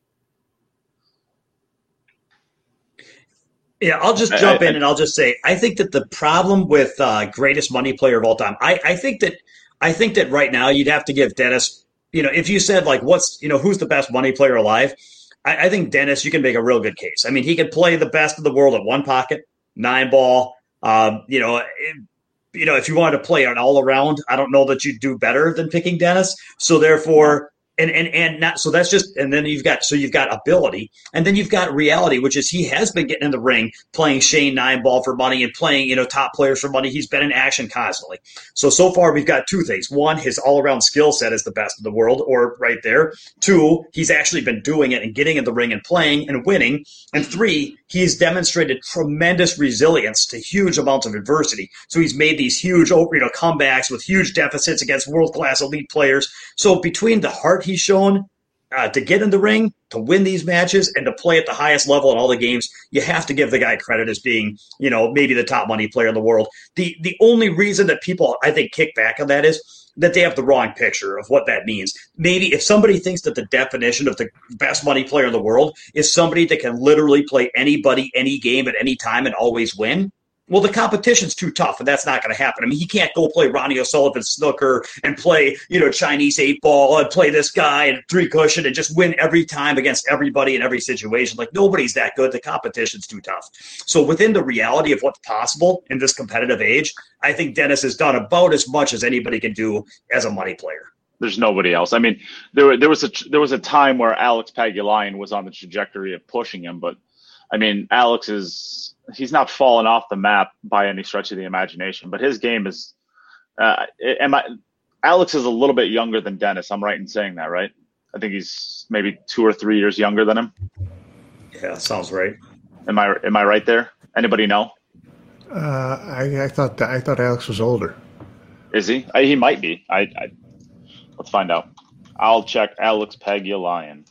Yeah, I'll just I- jump I- in and I'll just say I think that the problem with uh, greatest money player of all time, I, I think that I think that right now you'd have to give Dennis. You know, if you said like, what's you know, who's the best money player alive? I, I think Dennis, you can make a real good case. I mean, he could play the best of the world at one pocket, nine ball. Um, you know, it, you know, if you wanted to play an all around, I don't know that you'd do better than picking Dennis. So therefore. And, and and not so that's just and then you've got so you've got ability and then you've got reality, which is he has been getting in the ring playing Shane nine ball for money and playing you know top players for money. He's been in action constantly. So so far we've got two things: one, his all around skill set is the best in the world, or right there. Two, he's actually been doing it and getting in the ring and playing and winning. And three, he's demonstrated tremendous resilience to huge amounts of adversity. So he's made these huge you know comebacks with huge deficits against world class elite players. So between the heart he's shown uh, to get in the ring, to win these matches, and to play at the highest level in all the games, you have to give the guy credit as being, you know, maybe the top money player in the world. The the only reason that people, I think, kick back on that is that they have the wrong picture of what that means. Maybe if somebody thinks that the definition of the best money player in the world is somebody that can literally play anybody, any game at any time and always win, well, the competition's too tough, and that's not going to happen. I mean, he can't go play Ronnie O'Sullivan snooker and play, you know, Chinese eight ball and play this guy and three cushion and just win every time against everybody in every situation. Like, nobody's that good. The competition's too tough. So within the reality of what's possible in this competitive age, I think Dennis has done about as much as anybody can do as a money player. There's nobody else. I mean, there there was a there was a time where Alex Pagulayan was on the trajectory of pushing him, but I mean, Alex is. He's not fallen off the map by any stretch of the imagination, but his game is. Uh, am I? Alex is a little bit younger than Dennis. I'm right in saying that, right? I think he's maybe two or three years younger than him. Yeah, sounds right. Am I? Am I right there? Anybody know? Uh, I, I thought that, I thought Alex was older. Is he? I, he might be. I, I. Let's find out. I'll check Alex Pagulayan.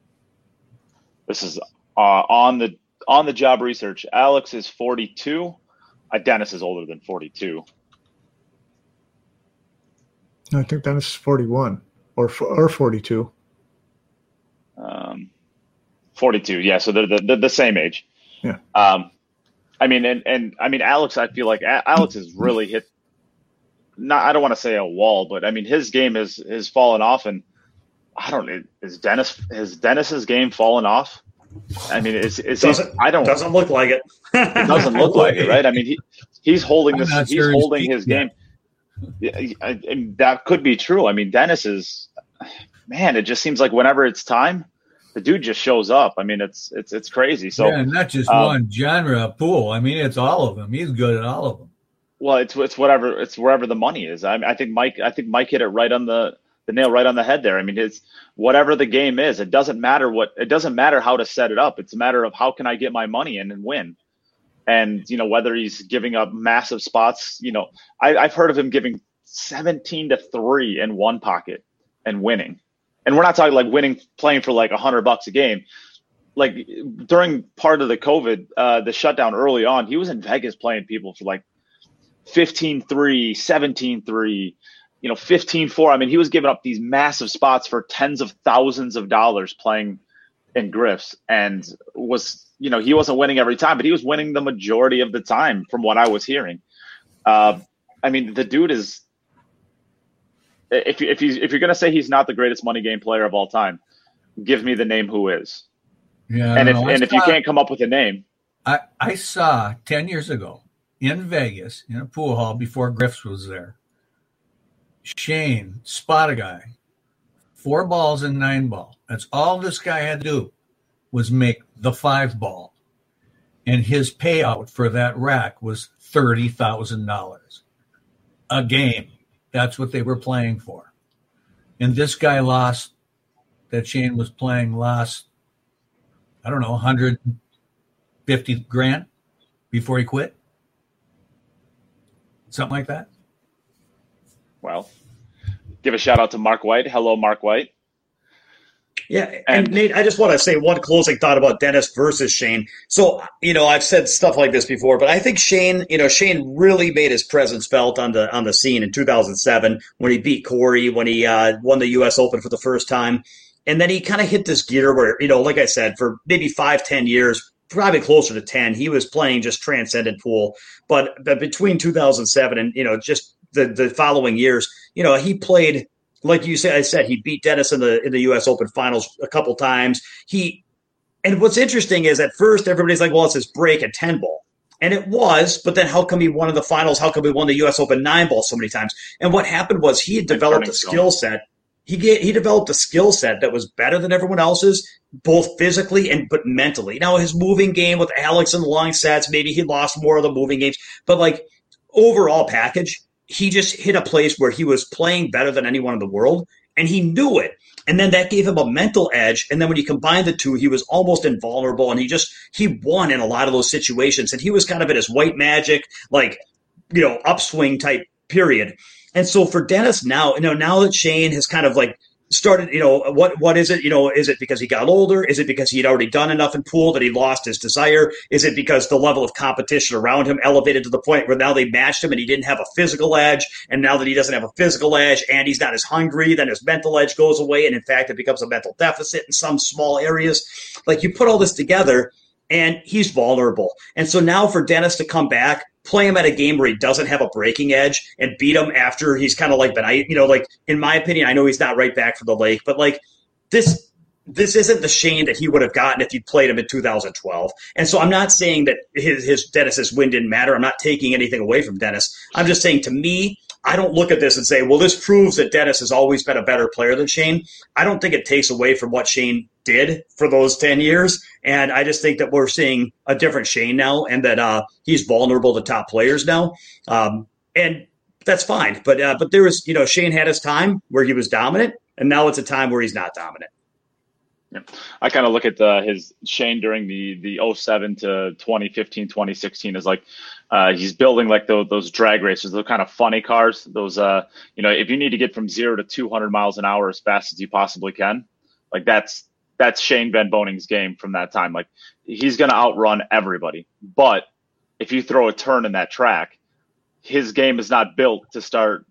This is uh, on the. On the job research, Alex is forty-two. Uh, Dennis is older than forty-two. I think Dennis is forty-one or or forty-two. Um, forty-two, yeah. So they're the, they're the same age. Yeah. Um, I mean, and, and I mean, Alex. I feel like Alex has really hit. Not, I don't want to say a wall, but I mean, his game has has fallen off, and I don't. Is Dennis? Has Dennis's game fallen off? I mean, is is he, I don't doesn't look like it. It doesn't look like it, right? I mean, he he's holding this. He's sure holding he's his game. Yeah, I, I, that could be true. I mean, Dennis is, man. It just seems like whenever it's time, the dude just shows up. I mean, it's it's it's crazy. So yeah, not just um, one genre of pool. I mean, it's all of them. He's good at all of them. Well, it's it's whatever it's wherever the money is. I, I think Mike. I think Mike hit it right on the. the nail right on the head there. I mean, it's whatever the game is. It doesn't matter what. It doesn't matter how to set it up. It's a matter of how can I get my money in and win. And you know whether he's giving up massive spots. You know, I, I've heard of him giving seventeen to three in one pocket and winning. And we're not talking like winning, playing for like a hundred bucks a game. Like during part of the COVID, uh, the shutdown early on, he was in Vegas playing people for like fifteen three, seventeen three. You know, fifteen four. I mean, he was giving up these massive spots for tens of thousands of dollars playing in Griffs, and was, you know, he wasn't winning every time, but he was winning the majority of the time from what I was hearing. Uh, I mean, the dude is, if you, if you, if you're going to say he's not the greatest money game player of all time, give me the name who is. Yeah. And if, know, and if saw, you can't come up with a name. I, I saw ten years ago in Vegas in a pool hall before Griffs was there. Shane, spot a guy, four balls and nine ball. That's all this guy had to do was make the five ball. And his payout for that rack was thirty thousand dollars a game. That's what they were playing for. And this guy lost, that Shane was playing lost, I don't know, one hundred fifty grand before he quit. something like that. Well, give a shout out to Mark White. Hello, Mark White. Yeah, and, and Nate, I just want to say one closing thought about Dennis versus Shane. So, you know, I've said stuff like this before, but I think Shane, you know, Shane really made his presence felt on the on the scene in two thousand seven when he beat Corey, when he uh, won the U S Open for the first time. And then he kind of hit this gear where, you know, like I said, for maybe five, ten years, probably closer to ten, he was playing just transcendent pool. But, but between two thousand seven and, you know, just the, the following years, you know, he played – like you said, I said he beat Dennis in the in the U S Open finals a couple times. He and what's interesting is at first everybody's like, well, it's his break at ten ball. And it was, but then how come he won in the finals? How come he won the U S Open nine ball so many times? And what happened was he had developed a skill set. He get, he developed a skill set that was better than everyone else's, both physically and but mentally. Now his moving game with Alex and the long sets, maybe he lost more of the moving games, but like overall package, he just hit a place where he was playing better than anyone in the world, and he knew it. And then that gave him a mental edge. And then when you combine the two, he was almost invulnerable, and he just he won in a lot of those situations. And he was kind of in his white magic, like, you know, upswing type period. And so for Dennis now, you know, now that Shane has kind of like started, you know, what what is it? You know, is it because he got older? Is it because he had already done enough in pool that he lost his desire? Is it because the level of competition around him elevated to the point where now they matched him and he didn't have a physical edge? And now that he doesn't have a physical edge and he's not as hungry, then his mental edge goes away. And in fact, it becomes a mental deficit in some small areas. Like you put all this together and he's vulnerable. And so now for Dennis to come back, play him at a game where he doesn't have a breaking edge and beat him after he's kind of like been, you know, like in my opinion, I know he's not right back for the lake, but like this, this isn't the Shane that he would have gotten if he played him in two thousand twelve. And so I'm not saying that his, his Dennis's win didn't matter. I'm not taking anything away from Dennis. I'm just saying to me, I don't look at this and say, well, this proves that Dennis has always been a better player than Shane. I don't think it takes away from what Shane did for those ten years. And I just think that we're seeing a different Shane now and that uh, he's vulnerable to top players now. Um, and that's fine. But uh, but there was, you know, Shane had his time where he was dominant, and now it's a time where he's not dominant. Yeah. I kind of look at the, his Shane during the the oh seven to twenty fifteen, twenty sixteen as like uh, he's building like those, those drag races, those kind of funny cars. Those, uh, you know, if you need to get from zero to two hundred miles an hour as fast as you possibly can, like that's that's Shane Van Boning's game from that time. Like he's going to outrun everybody. But if you throw a turn in that track, his game is not built to start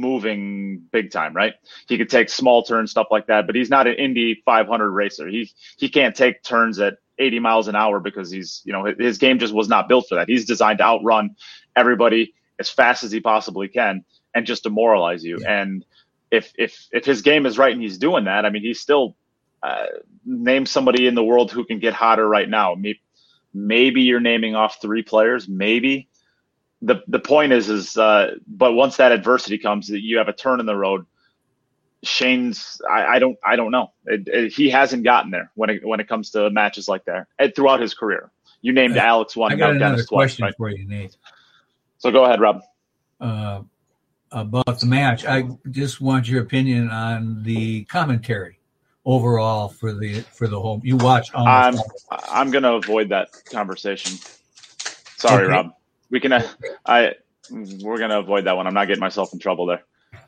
moving big time, right? He could take small turns, stuff like that, but he's not an Indy five hundred racer. He he can't take turns at eighty miles an hour because he's, you know, his game just was not built for that. He's designed to outrun everybody as fast as he possibly can and just demoralize you. Yeah. And if if if his game is right and he's doing that, I mean, he's still uh, name somebody in the world who can get hotter right now. Maybe, maybe you're naming off three players, maybe. The the point is, is uh, but once that adversity comes, that you have a turn in the road. Shane's, I, I don't, I don't know. It, it, he hasn't gotten there when it when it comes to matches like that and throughout his career. You named uh, Alex one. I got another Dennis question twice, right? for you, Nate. So go ahead, Rob. Uh, about the match, I just want your opinion on the commentary overall for the for the whole. You watch. I'm I'm going to avoid that conversation. Sorry, okay. Rob. We can, uh, I, we're going to avoid that one. I'm not getting myself in trouble there.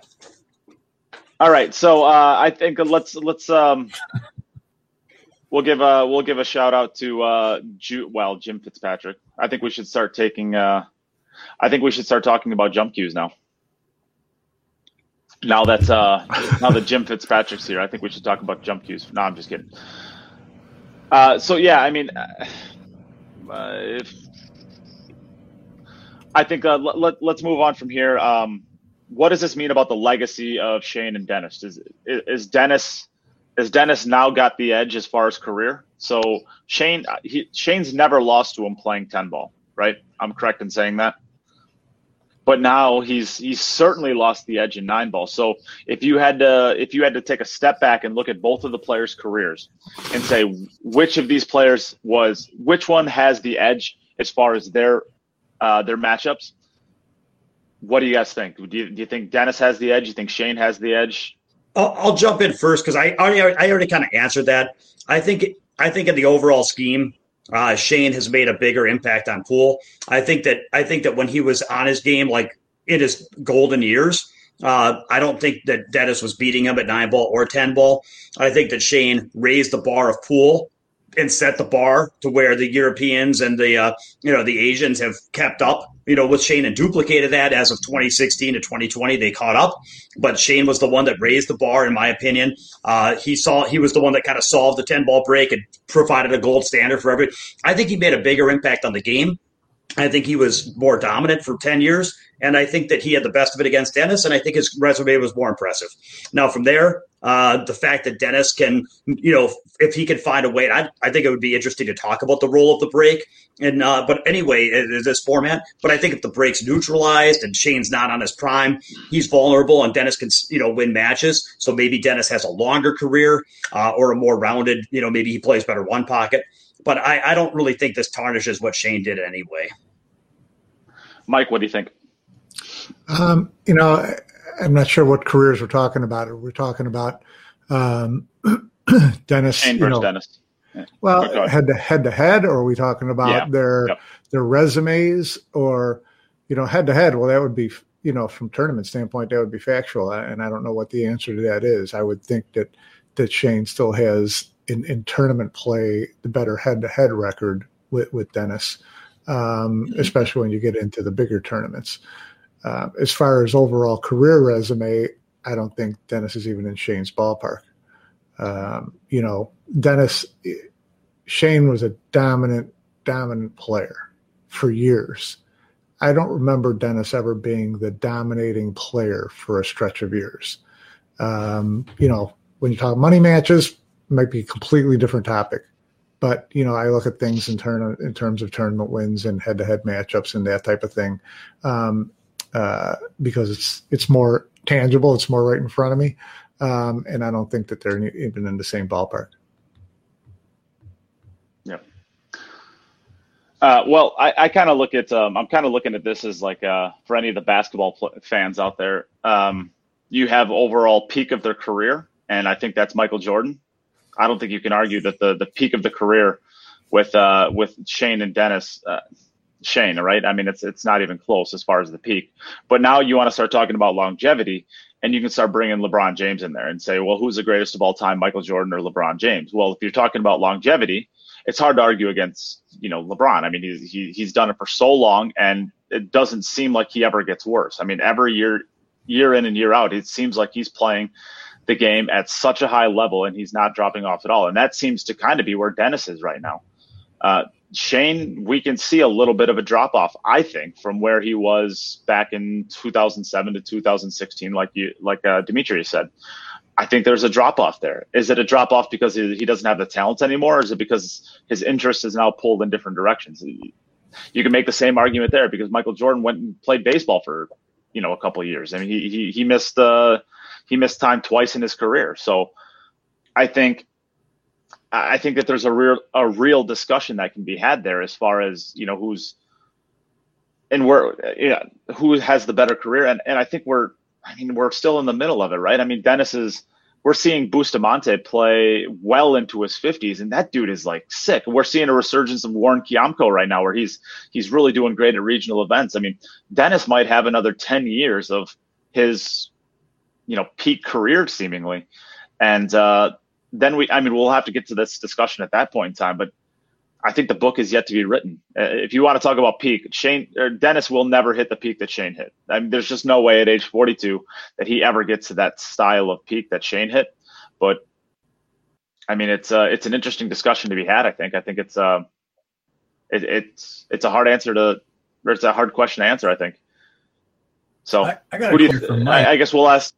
All right. So, uh, I think let's, let's, um, we'll give a, we'll give a shout out to, uh, Ju- well, Jim Fitzpatrick. I think we should start taking, uh, I think we should start talking about jump cues now. Now that's, uh, now that Jim Fitzpatrick's here, I think we should talk about jump cues. No, I'm just kidding. Uh, so yeah, I mean, uh, if, I think uh, let, let's move on from here. Um, what does this mean about the legacy of Shane and Dennis? Is, is Dennis is Dennis now got the edge as far as career? So Shane, he, Shane's never lost to him playing ten ball, right? I'm correct in saying that. But now he's he's certainly lost the edge in nine ball. So if you had to if you had to take a step back and look at both of the players' careers and say which of these players was which one has the edge as far as their Uh, their matchups. What do you guys think? Do you, do you think Dennis has the edge? Do you think Shane has the edge? I'll, I'll jump in first because I already I already kind of answered that. I think I think in the overall scheme, uh, Shane has made a bigger impact on pool. I think that I think that when he was on his game, like in his golden years. Uh, I don't think that Dennis was beating him at nine ball or ten ball. I think that Shane raised the bar of pool and set the bar to where the Europeans and the uh, you know the Asians have kept up, you know, with Shane and duplicated that as of twenty sixteen to twenty twenty. They caught up, but Shane was the one that raised the bar, in my opinion. Uh, he saw he was the one that kind of solved the ten ball break and provided a gold standard for every. I think he made a bigger impact on the game. I think he was more dominant for ten years, and I think that he had the best of it against Dennis, and I think his resume was more impressive. Now, from there, uh, the fact that Dennis can, you know, if he can find a way, I, I think it would be interesting to talk about the role of the break. And uh, but anyway, in this format. But I think if the break's neutralized and Shane's not on his prime, he's vulnerable, and Dennis can, you know, win matches. So maybe Dennis has a longer career uh, or a more rounded, you know, maybe he plays better one pocket. But I, I don't really think this tarnishes what Shane did anyway. Mike, what do you think? Um, you know, I'm not sure what careers we're talking about. We're talking about um, Dennis. Shane you versus know, Dennis. Yeah. Well, head to head to head, or are we talking about Yeah. their Yep. their resumes, or you know, head to head? Well, that would be, you know, from tournament standpoint, that would be factual, and I don't know what the answer to that is. I would think that that Shane still has in, in tournament play the better head to head record with with Dennis, um, especially when you get into the bigger tournaments. Uh, as far as overall career resume, I don't think Dennis is even in Shane's ballpark. Um, you know, Dennis, Shane was a dominant, dominant player for years. I don't remember Dennis ever being the dominating player for a stretch of years. Um, you know, when you talk money matches, it might be a completely different topic. But, you know, I look at things in, turn, in terms of tournament wins and head-to-head matchups and that type of thing, um, uh, because it's it's more tangible. It's more right in front of me. Um, and I don't think that they're even in the same ballpark. Yeah. Uh, well, I, I kind of look at, um, I'm kind of looking at this as like, uh, for any of the basketball pl- fans out there, um, you have overall peak of their career. And I think that's Michael Jordan. I don't think you can argue that the, the peak of the career with, uh, with Shane and Dennis, uh, Shane, right? I mean, it's, it's not even close as far as the peak, but now you want to start talking about longevity, and you can start bringing LeBron James in there and say, well, who's the greatest of all time, Michael Jordan or LeBron James? Well, if you're talking about longevity, it's hard to argue against, you know, LeBron. I mean, he's, he, he's done it for so long, and it doesn't seem like he ever gets worse. I mean, every year, year in and year out, it seems like he's playing the game at such a high level, and he's not dropping off at all. And that seems to kind of be where Dennis is right now. Uh, Shane, we can see a little bit of a drop off, I think, from where he was back in two thousand seven to two thousand sixteen, like you, like uh, Dimitri said. I think there's a drop off there. Is it a drop off because he, he doesn't have the talent anymore, or is it because his interest is now pulled in different directions? You can make the same argument there, because Michael Jordan went and played baseball for, you know, a couple of years. I mean, he he he missed uh, he missed time twice in his career. So I think. I think that there's a real a real discussion that can be had there as far as, you know, who's and where, yeah, who has the better career. And and I think we're, I mean, we're still in the middle of it, right? I mean, Dennis is, we're seeing Bustamante play well into his fifties, and that dude is like sick. We're seeing a resurgence of Warren Kiamko right now, where he's he's really doing great at regional events. I mean, Dennis might have another ten years of his, you know, peak career seemingly. And, uh, then we, I mean, we'll have to get to this discussion at that point in time, but I think the book is yet to be written. Uh, if you want to talk about peak, Shane or Dennis will never hit the peak that Shane hit. I mean, there's just no way at age forty-two that he ever gets to that style of peak that Shane hit. But I mean, it's uh, it's an interesting discussion to be had. I think. I think it's uh, it, it's it's a hard answer to, or it's a hard question to answer. I think. So I, I got who a do you, question from Mike. I, I guess we'll ask.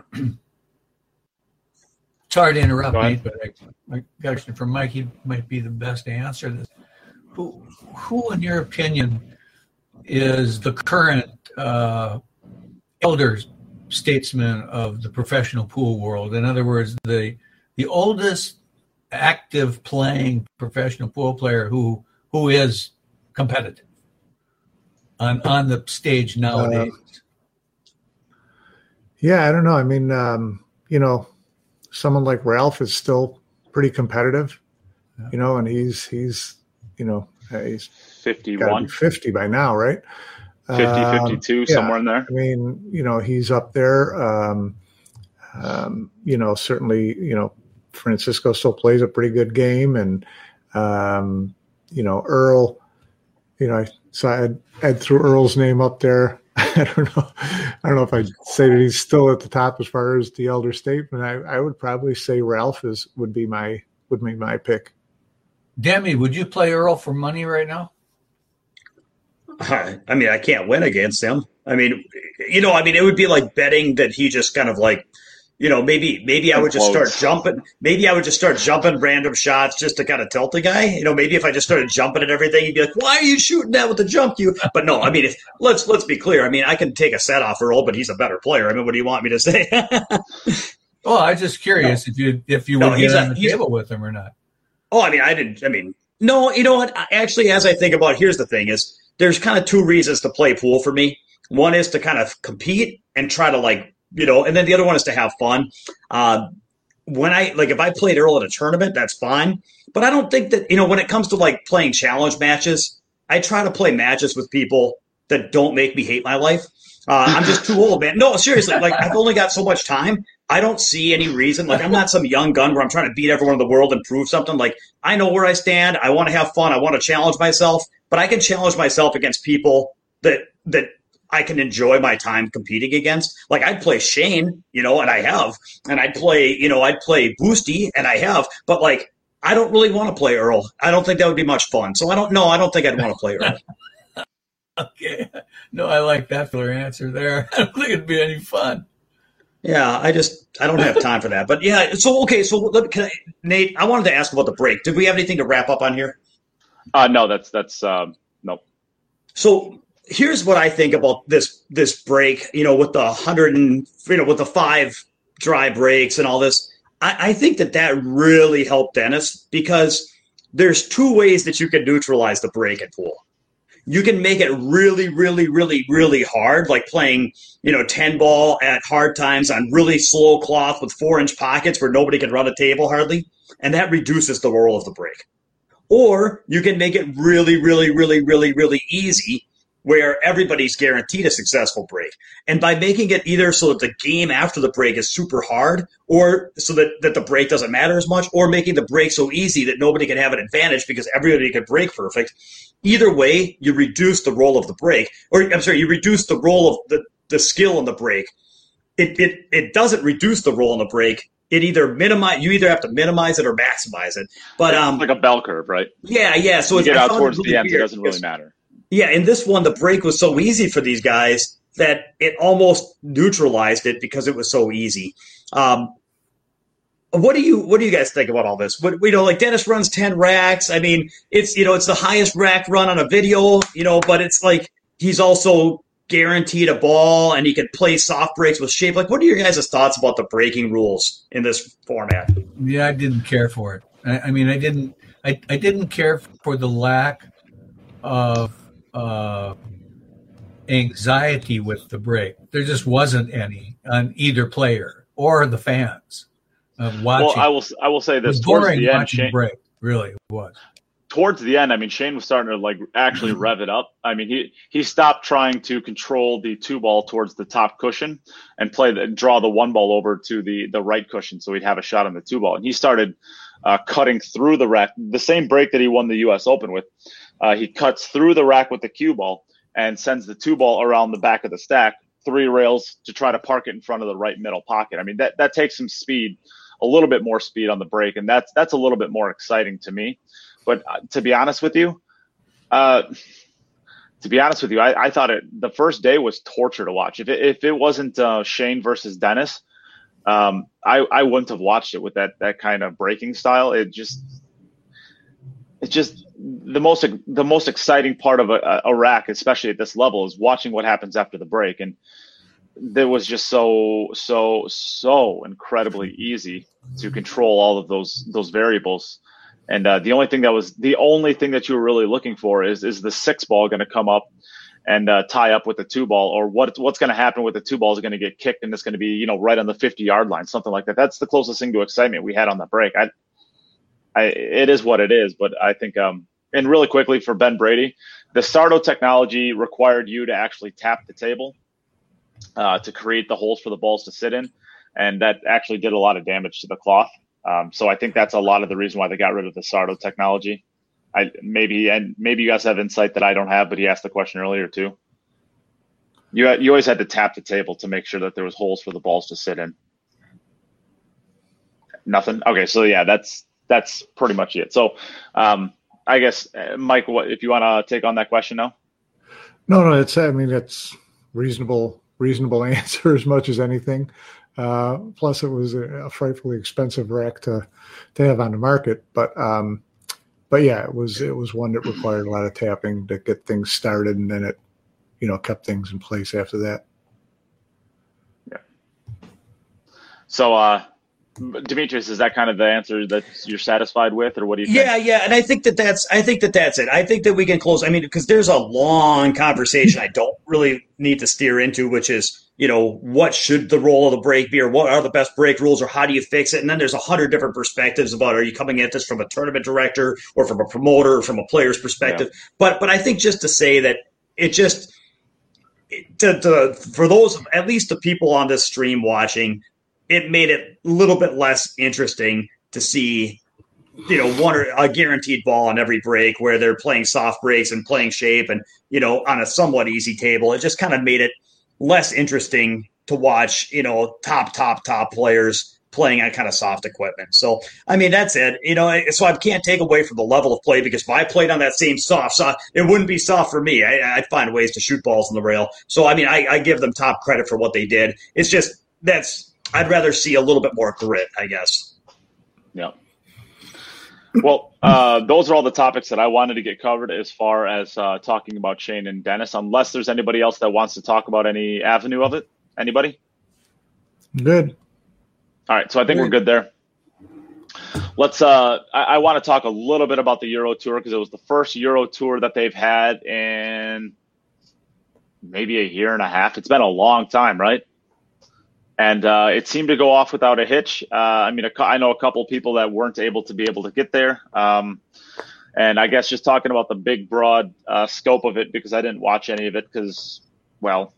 Sorry to interrupt, Go Nate, but I, my question from Mike, he might be the best to answer this. Who, who in your opinion, is the current uh, elder statesman of the professional pool world? In other words, the the oldest active playing professional pool player who who is competitive on on the stage nowadays. Uh, yeah, I don't know. I mean, um, you know. Someone like Ralph is still pretty competitive, you know, and he's, he's, you know, he's fifty-one, fifty by now. Right. fifty, fifty-two, um, yeah, somewhere in there. I mean, you know, he's up there. Um, um, you know, certainly, you know, Francisco still plays a pretty good game, and um, you know, Earl. You know, I so I'd, I'd threw Earl's name up there. I don't know. I don't know if I'd say that he's still at the top as far as the elder statesman. I, I would probably say Ralph is would be my would be my pick. Demi, would you play Earl for money right now? I mean, I can't win against him. I mean, you know, I mean, it would be like betting that he just kind of like, you know, maybe maybe I would just start jumping. Maybe I would just start jumping random shots just to kind of tilt the guy. You know, maybe if I just started jumping at everything, he'd be like, "Why are you shooting that with the jump, you?" But no, I mean, if let's let's be clear. I mean, I can take a set off Earl, but he's a better player. I mean, what do you want me to say? Well, I'm just curious no. if you if you no, would get a, on the table with him or not. Oh, I mean, I didn't. I mean, no. You know what? Actually, as I think about it, here's the thing: is there's kind of two reasons to play pool for me. One is to kind of compete and try to like. You know, and then the other one is to have fun. Uh, when I like, if I played Earl at a tournament, that's fine. But I don't think that, you know, when it comes to like playing challenge matches, I try to play matches with people that don't make me hate my life. Uh, I'm just too old, man. No, seriously, like I've only got so much time. I don't see any reason. Like I'm not some young gun where I'm trying to beat everyone in the world and prove something. Like I know where I stand. I want to have fun. I want to challenge myself, but I can challenge myself against people that that. I can enjoy my time competing against. Like I'd play Shane, you know, and I have, and I'd play, you know, I'd play Boosty, and I have, but like I don't really want to play Earl. I don't think that would be much fun. So I don't know. I don't think I'd want to play Earl. Okay, no, I like that for your answer there. I don't think it'd be any fun. Yeah, I just I don't have time for that. But yeah, so okay, so let, can I, Nate, I wanted to ask about the break. Did we have anything to wrap up on here? Uh, no, that's that's um, no. So. Here's what I think about this this break, you know, with the hundred and you know with the five dry breaks and all this. I, I think that that really helped Dennis because there's two ways that you can neutralize the break in pool. You can make it really, really, really, really hard, like playing, you know, ten ball at hard times on really slow cloth with four inch pockets where nobody can run a table hardly, and that reduces the roll of the break. Or you can make it really, really, really, really, really easy, where everybody's guaranteed a successful break. And by making it either so that the game after the break is super hard or so that, that the break doesn't matter as much, or making the break so easy that nobody can have an advantage because everybody can break perfect, either way, you reduce the roll of the break. Or, I'm sorry, you reduce the roll of the, the skill in the break. It, it, it doesn't reduce the roll in the break. It either minimize, you either have to minimize it or maximize it. But um, like a bell curve, right? Yeah, yeah. So you it's, get I out towards really the end, weird. it doesn't really matter. Yeah, in this one, the break was so easy for these guys that it almost neutralized it because it was so easy. Um, what do you what do you guys think about all this? What, you know, like Dennis runs ten racks. I mean, it's you know it's the highest rack run on a video, you know, but it's like he's also guaranteed a ball and he can play soft breaks with shape. Like, what are your guys' thoughts about the breaking rules in this format? Yeah, I didn't care for it. I, I mean, I didn't I, I didn't care for the lack of Uh, anxiety with the break. There just wasn't any on either player or the fans of watching. Well, I will I will say this: it was towards boring the end, watching Shane, break. Really, it was. Towards the end, I mean, Shane was starting to like actually rev it up. I mean, he he stopped trying to control the two ball towards the top cushion and play the draw the one ball over to the the right cushion, so he'd have a shot on the two ball. And he started uh, cutting through the rack, the same break that he won the U S Open with. Uh, he cuts through the rack with the cue ball and sends the two ball around the back of the stack, three rails to try to park it in front of the right middle pocket. I mean, that, that takes some speed, a little bit more speed on the break, and that's that's a little bit more exciting to me. But uh, to be honest with you, uh, to be honest with you, I, I thought it the first day was torture to watch. If it, if it wasn't uh, Shane versus Dennis, um, I, I wouldn't have watched it with that that kind of breaking style. It just it's just the most the most exciting part of a, a rack, especially at this level, is watching what happens after the break. And there was just so so so incredibly easy to control all of those those variables. And uh, the only thing that was the only thing that you were really looking for is is the six ball going to come up and uh, tie up with the two ball, or what what's going to happen with the two ball is going to get kicked and it's going to be, you know, right on the fifty yard line, something like that. That's the closest thing to excitement we had on the break. I, I it is what it is, but I think um and really quickly for Ben Brady, the Sardo technology required you to actually tap the table uh, to create the holes for the balls to sit in. And that actually did a lot of damage to the cloth. Um, so I think that's a lot of the reason why they got rid of the Sardo technology. I maybe and maybe you guys have insight that I don't have, but he asked the question earlier too. You you always had to tap the table to make sure that there was holes for the balls to sit in. Nothing. Okay, so yeah, that's that's pretty much it. So um, I guess uh, Mike, what, if you want to take on that question now? No, no, it's I mean it's reasonable reasonable answer as much as anything. Uh, plus, it was a, a frightfully expensive rack to to have on the market, but. Um, But yeah, it was it was one that required a lot of tapping to get things started, and then it, you know, kept things in place after that. Yeah. So, uh, Demetrius, is that kind of the answer that you're satisfied with, or what do you think? Yeah, yeah, and I think that that's I think that that's it. I think that we can close. I mean, because there's a long conversation I don't really need to steer into, which is, you know, what should the role of the break be, or what are the best break rules, or how do you fix it? And then there's a hundred different perspectives about, are you coming at this from a tournament director or from a promoter or from a player's perspective? Yeah. But but I think just to say that it just to, to for those, at least the people on this stream watching, it made it a little bit less interesting to see, you know, one or a guaranteed ball on every break where they're playing soft breaks and playing shape and, you know, on a somewhat easy table. It just kind of made it less interesting to watch, you know, top, top, top players playing on kind of soft equipment. So, I mean, that's it. You know, so I can't take away from the level of play, because if I played on that same soft, soft it wouldn't be soft for me. I, I'd find ways to shoot balls on the rail. So, I mean, I, I give them top credit for what they did. It's just that's I'd rather see a little bit more grit, I guess. Yeah. Well, uh, those are all the topics that I wanted to get covered as far as uh, talking about Shane and Dennis, unless there's anybody else that wants to talk about any avenue of it. Anybody? Good. All right, so I think good. We're good there. Let's. Uh, I, I want to talk a little bit about the Euro Tour, because it was the first Euro Tour that they've had in maybe a year and a half. It's been a long time, right? And uh, it seemed to go off without a hitch. Uh, I mean, a, I know a couple of people that weren't able to be able to get there. Um, and I guess just talking about the big, broad uh, scope of it, because I didn't watch any of it because, well,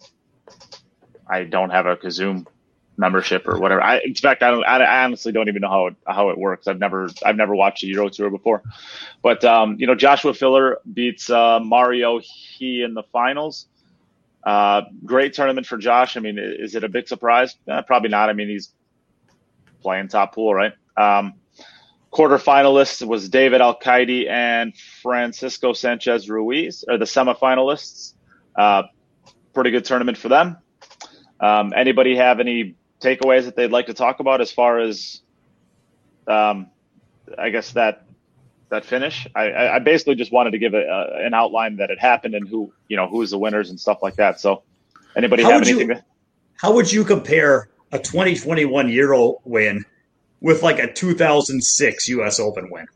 I don't have a Kazoom membership or whatever. I, in fact, I, don't, I honestly don't even know how it, how it works. I've never I've never watched a Euro Tour before. But, um, you know, Joshua Filler beats uh, Mario He in the finals. Uh, great tournament for Josh. I mean, is it a big surprise? Eh, probably not. I mean, he's playing top pool, right? Um, quarterfinalists was David Al-Qaidi and Francisco Sanchez Ruiz, are the semifinalists. Uh, pretty good tournament for them. Um, anybody have any takeaways that they'd like to talk about as far as, um, I guess, that that finish? I, I basically just wanted to give a, a, an outline that it happened and who, you know, who's the winners and stuff like that. So anybody how have anything? You, how would you compare a twenty twenty-one Euro win with like a two thousand six U S Open win?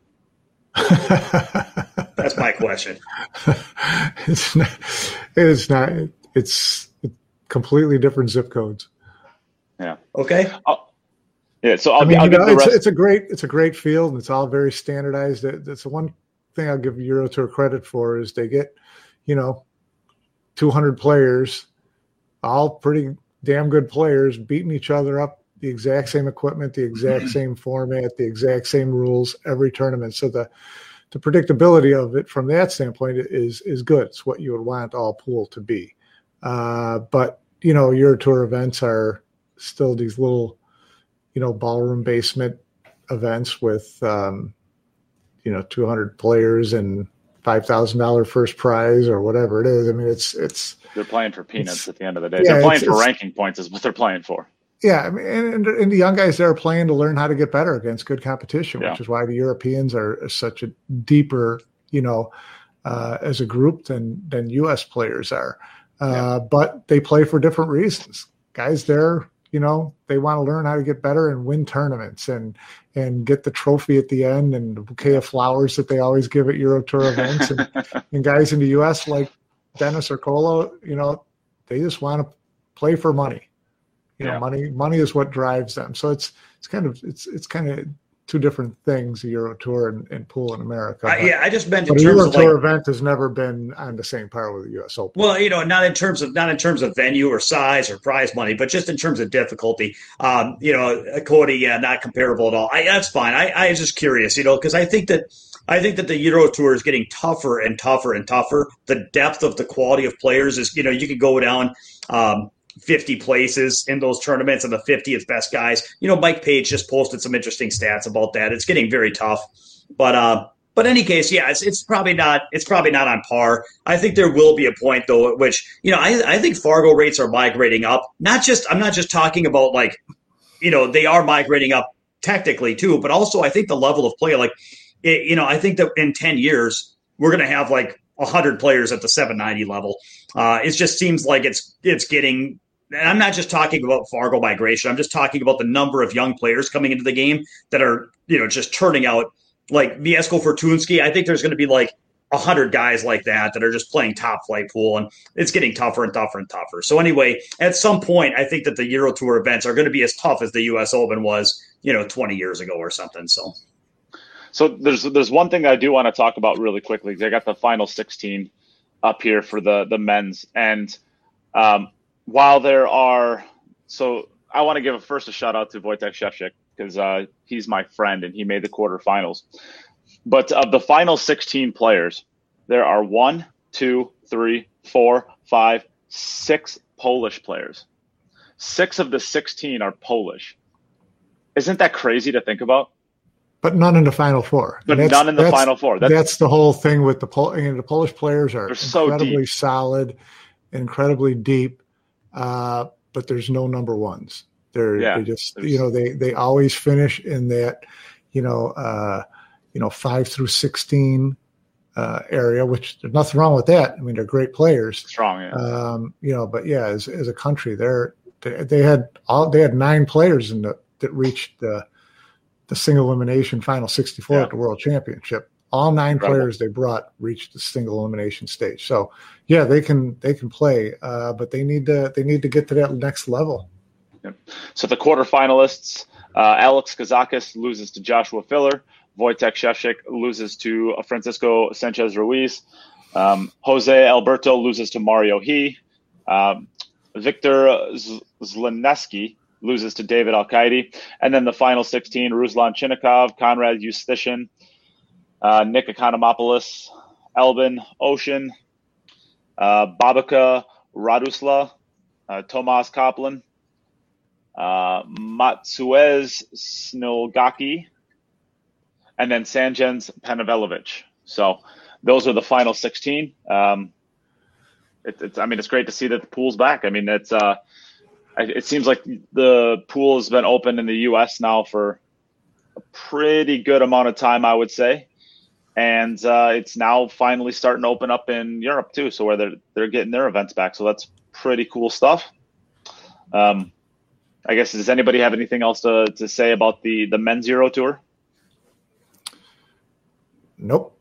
That's my question. It's not, it's not, it's completely different zip codes. Yeah. Okay. I'll, Yeah, so I'll, I mean, I'll you give know, the it's, rest. it's a great, it's a great field, and it's all very standardized. That's the one thing I'll give Euro Tour credit for is they get, you know, two hundred players, all pretty damn good players, beating each other up, the exact same equipment, the exact same format, the exact same rules every tournament. So the the predictability of it from that standpoint is is good. It's what you would want all pool to be. Uh, but you know, Euro Tour events are still these little, you know, ballroom basement events with, um, you know, two hundred players and five thousand dollars first prize or whatever it is. I mean, it's, it's, they're playing for peanuts at the end of the day. Yeah, they're playing it's, for it's, ranking points is what they're playing for. Yeah. I mean, and, and the young guys there are playing to learn how to get better against good competition, yeah. which is why the Europeans are such a deeper, you know, uh, as a group than, than U S players are. Uh, yeah. But they play for different reasons. Guys there, you know, they want to learn how to get better and win tournaments and and get the trophy at the end and the bouquet of flowers that they always give at Euro Tour events. And, and guys in the U S like Dennis or Colo, you know, they just want to play for money. You know, yeah. money money is what drives them. So it's it's kind of it's it's kind of two different things, the Euro Tour and, and pool in America. Uh, but, yeah, I just meant in but a terms Euro of Tour like, event has never been on the same par with the U S Open. well, you know, not in terms of not in terms of venue or size or prize money, but just in terms of difficulty. Um, you know, Cody, yeah, not comparable at all. I, that's fine. I, I was just curious, you know, because I think that I think that the Euro Tour is getting tougher and tougher and tougher. The depth of the quality of players is, you know, you could go down um, fifty places in those tournaments and the fiftieth best guys. You know, Mike Page just posted some interesting stats about that. It's getting very tough, but. Uh, But in any case, yeah, it's it's probably not it's probably not on par. I think there will be a point though at which, you know, I I think Fargo rates are migrating up. Not just I'm not just talking about like, you know, they are migrating up technically too, but also I think the level of play, like, it, you know, I think that in ten years we're going to have like one hundred players at the seven ninety level. Uh, it just seems like it's it's getting. And I'm not just talking about Fargo migration. I'm just talking about the number of young players coming into the game that are, you know, just turning out. Like Viesko Fortunski, I think there's going to be like a hundred guys like that that are just playing top flight pool, and it's getting tougher and tougher and tougher. So anyway, at some point, I think that the Euro Tour events are going to be as tough as the U S Open was, you know, twenty years ago or something. So, so there's there's one thing I do want to talk about really quickly. I got the final sixteen up here for the the men's, and um, while there are, so I want to give a first a shout out to Wojtek Szczepczyk, because uh, he's my friend and he made the quarterfinals. But of the final sixteen players, there are one, two, three, four, five, six Polish players. Six of the sixteen are Polish. Isn't that crazy to think about? But none in the Final Four. But none in the Final Four. That's, that's the whole thing with the Pol- you know, the Polish players are so incredibly deep. solid, incredibly deep, uh, but there's no number ones. They're yeah, they just you know they they always finish in that you know uh, you know five through sixteen uh, area, which there's nothing wrong with that. I mean, they're great players, strong, yeah. Um, you know. But yeah, as as a country, they're they, they had all they had nine players in the that reached the the single elimination final sixty-four yeah. at the World Championship. All nine Incredible. players they brought reached the single elimination stage. So yeah, they can they can play, uh, but they need to they need to get to that next level. Yep. So the quarterfinalists, uh, Alex Kazakis loses to Joshua Filler. Wojtek Szczepczyk loses to Francisco Sanchez Ruiz. Um, Jose Alberto loses to Mario He. Um, Victor Zeleneski loses to David Alcaide. And then the final sixteen, Ruslan Chinnikov, Konrad Justishin, uh, Nick Economopoulos, Albin Ocean, uh, Babika Radusla, uh, Tomas Kaplan, Uh, Matsuez Snilgaki, and then Sanjens Panavelovich. So those are the final sixteen. Um, it, it's, I mean, it's great to see that the pool's back. I mean, it's uh, it seems like the pool has been open in the U S now for a pretty good amount of time, I would say. And uh, it's now finally starting to open up in Europe too. So where they're, they're getting their events back. So that's pretty cool stuff. Um, I guess, does anybody have anything else to, to say about the, the men's Euro Tour? Nope.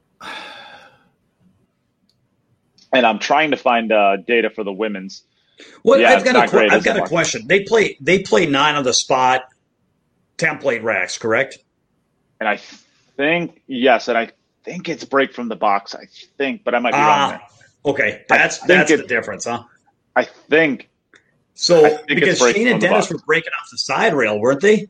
And I'm trying to find uh, data for the women's. Well, yeah, I've got a great, I've got a question. They play they play nine on the spot template racks, correct? And I think yes, and I think it's break from the box. I think, but I might be ah, wrong there. Okay, that's that's it, the difference, huh? I think. So I think because Shane and Dennis were breaking off the side rail, weren't they?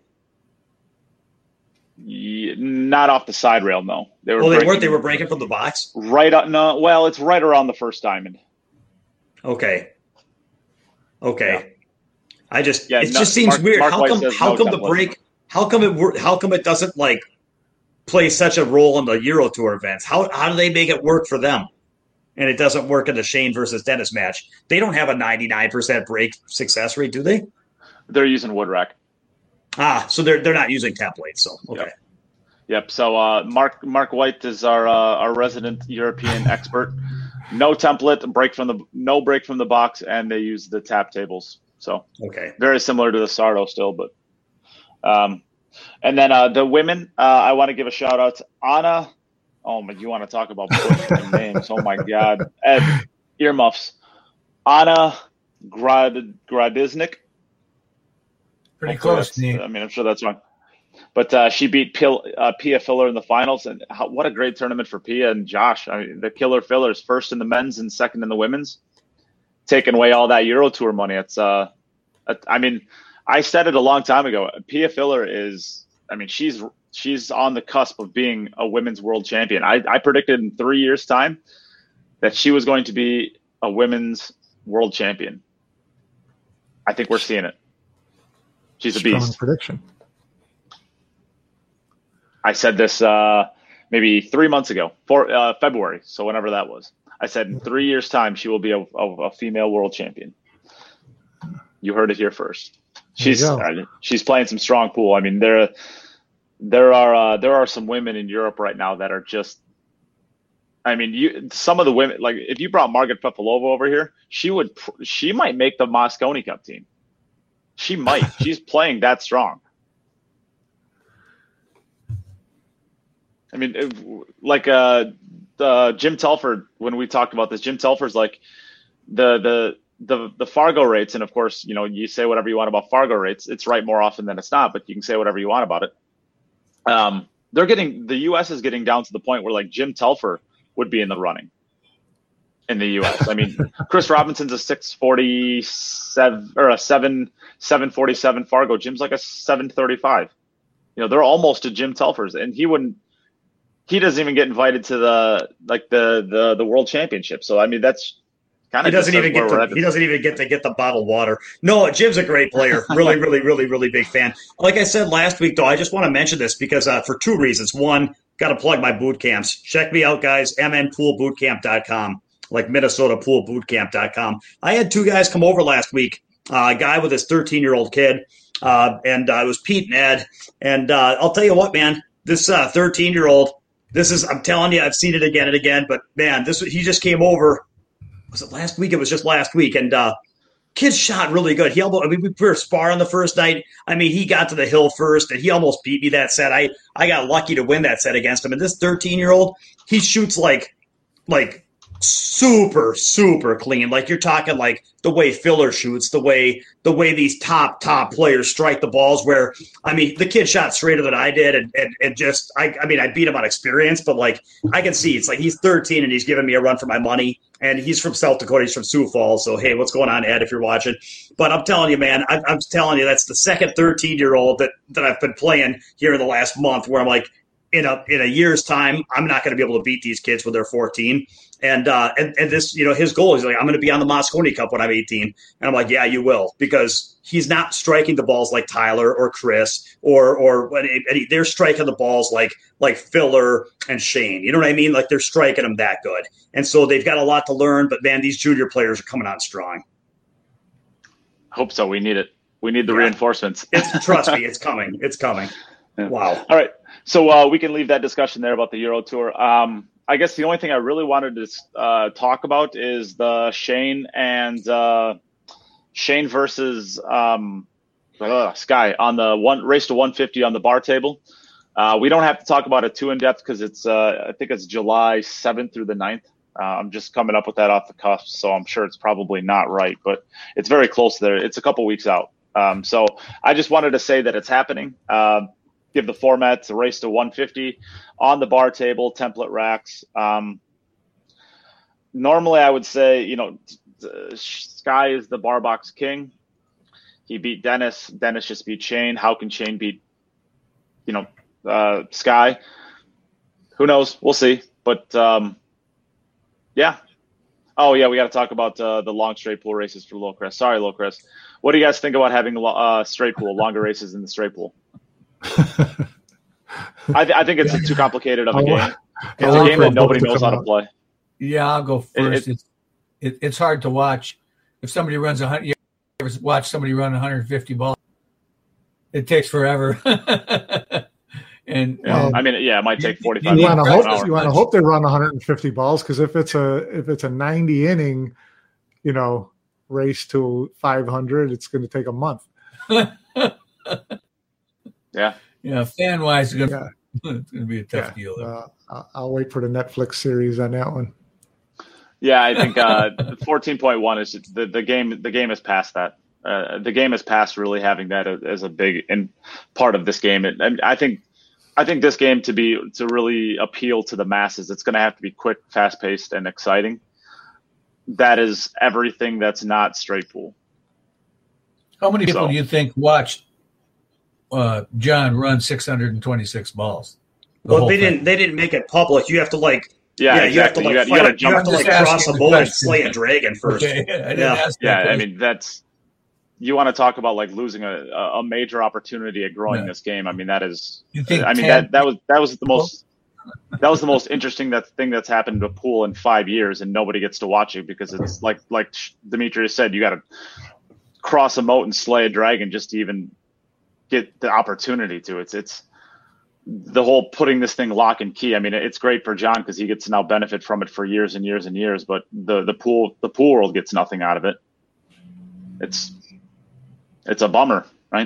Yeah, not off the side rail, no. They were. Well, they weren't. They were breaking from the box. Right up. No. Well, it's right around the first diamond. Okay. Okay. Yeah. I just yeah, it no, just seems Mark, weird. Mark how come? How no come the break? How come it? How come it doesn't like play such a role in the Euro Tour events? How how do they make it work for them? And it doesn't work in the Shane versus Dennis match. They don't have a ninety-nine percent break success rate, do they? They're using wood rack. Ah, so they're they're not using templates. So okay. Yep. Yep. So uh, Mark Mark White is our uh, our resident European expert. No template, break from the no break from the box, and they use the tap tables. So okay, very similar to the Sardo still, but um, and then uh, the women, uh, I want to give a shout out to Anna. Oh my, you want to talk about butchering names? Oh my God, Ed, earmuffs. Anna Grad Gradiznik. Pretty close, I mean, I'm sure that's wrong. but uh, she beat Pil- uh, Pia Filler in the finals, and how, what a great tournament for Pia and Josh. I mean, the Killer Fillers, first in the men's and second in the women's, taking away all that Euro Tour money. It's, uh, I mean, I said it a long time ago. Pia Filler is, I mean, she's she's on the cusp of being a women's world champion. I, I predicted in three years' time that she was going to be a women's world champion. I think we're seeing it. She's a Strong beast. prediction. I said this uh, maybe three months ago, for uh, February. So whenever that was, I said in three years' time she will be a, a, a female world champion. You heard it here first. She's uh, she's playing some strong pool. I mean, there there are uh, there are some women in Europe right now that are just. I mean, you some of the women, like if you brought Margaret Pefilova over here, she would she might make the Mosconi Cup team. She might. She's playing that strong. I mean, it, like uh, uh, Jim Telford, when we talked about this, Jim Telford's like the the the the Fargo rates, and of course, you know, you say whatever you want about Fargo rates. It's right more often than it's not, but you can say whatever you want about it. Um, they're getting the U S is getting down to the point where like Jim Telford would be in the running in the U S. I mean, Chris Robinson's a six forty-seven or a seven seven forty-seven Fargo. Jim's like a seven thirty-five. You know, they're almost to Jim Telford's, and he wouldn't. He doesn't even get invited to the like the the the World Championship. So I mean, that's kind of he doesn't even get the, he doesn't even get to get the bottled water. No, Jim's a great player. Really, really, really, really big fan. Like I said last week, though, I just want to mention this because uh, for two reasons. One, got to plug my boot camps. Check me out, guys. m n pool boot camp dot com, like Minnesota Pool Boot Camp dot com. I had two guys come over last week. Uh, a guy with his thirteen-year-old kid, uh, and uh, it was Pete and Ed. And uh, I'll tell you what, man, this uh, thirteen-year-old. This is, I'm telling you, I've seen it again and again, but man, this he just came over. Was it last week? It was just last week. And uh, kid shot really good. He almost, I mean, we were sparring the first night. I mean, he got to the hill first and he almost beat me that set. I, I got lucky to win that set against him. And this thirteen year old, he shoots like, like super, super clean. Like you're talking like the way Filler shoots, the way, the way these top, top players strike the balls where, I mean, the kid shot straighter than I did. And, and, and just, I, I mean, I beat him on experience, but like, I can see it's like, he's thirteen and he's giving me a run for my money. And he's from South Dakota. He's from Sioux Falls. So, hey, what's going on, Ed, if you're watching? But I'm telling you, man, I, I'm telling you, that's the second thirteen-year-old that, that I've been playing here in the last month where I'm like, in a in a year's time, I'm not going to be able to beat these kids when they're fourteen. And, uh, and and this, you know, his goal is like, I'm going to be on the Mosconi Cup when I'm eighteen. And I'm like, yeah, you will, because he's not striking the balls like Tyler or Chris or or when he, and he, they're striking the balls like like Filler and Shane. You know what I mean? Like they're striking them that good. And so they've got a lot to learn. But man, these junior players are coming on strong. I hope so. We need it. We need the yeah. reinforcements. It's, trust me, it's coming. It's coming. Yeah. Wow. All right. So uh, we can leave that discussion there about the Euro Tour. Um, I guess the only thing I really wanted to uh, talk about is the Shane and uh, Shane versus um, uh, Sky on the one race to one fifty on the bar table. Uh, we don't have to talk about it too in depth because it's uh, I think it's July seventh through the ninth. Uh, I'm just coming up with that off the cuff, so I'm sure it's probably not right, but it's very close there. It's a couple weeks out. Um, so I just wanted to say that it's happening. Uh, give the format. It's a race to one fifty on the bar table, template racks. Um, normally I would say, you know, Sky is the bar box king. He beat Dennis. Dennis just beat Shane. How can Shane beat, you know, uh, Sky? Who knows? We'll see. But, um, yeah. Oh, yeah, we got to talk about uh, the long straight pool races for Lowcrest. Sorry, Lowcrest. What do you guys think about having uh, straight pool, longer races in the straight pool? I, th- I think it's too complicated of a game. It's a game that nobody knows how to play. Yeah, I'll go first. It, it, it's it, it's hard to watch. If somebody runs a hundred, you ever watch somebody run one hundred fifty balls? It takes forever. and yeah, um, I mean, yeah, it might take forty-five. You want to hope hope you want to hope they run one hundred fifty balls because if it's a if it's a ninety inning, you know, race to five hundred, it's going to take a month. Yeah. Yeah, fan wise, it's going yeah. to be a tough yeah. deal. Uh, I'll wait for the Netflix series on that one. Yeah, I think uh, fourteen point one is the, the game. The game is past that. Uh, the game has passed really having that as a big in part of this game. It, I think, I think this game to be to really appeal to the masses, it's going to have to be quick, fast paced, and exciting. That is everything that's not straight pool. How many people So- do you think watched uh, John run six hundred twenty-six balls? The Well, whole they thing? didn't. They didn't make it public. You have to like. Yeah, Yeah, you have to exactly. like You got- you fight gotta a- jump you have to I'm like just cross asking a the boat and question. slay a dragon first. Okay, I didn't Yeah. ask that Yeah, I question. mean that's you want to talk about like losing a, a major opportunity at growing Yeah. this game. I mean that is. You think I mean ten- that that was that was the most that was the most interesting that thing that's happened to pool in five years, and nobody gets to watch it because it's like like Demetrius said, you got to cross a moat and slay a dragon just to even get the opportunity to. It's it's the whole putting this thing lock and key. I mean, it's great for John because he gets to now benefit from it for years and years and years. But the the pool the pool world gets nothing out of it. It's it's a bummer, right?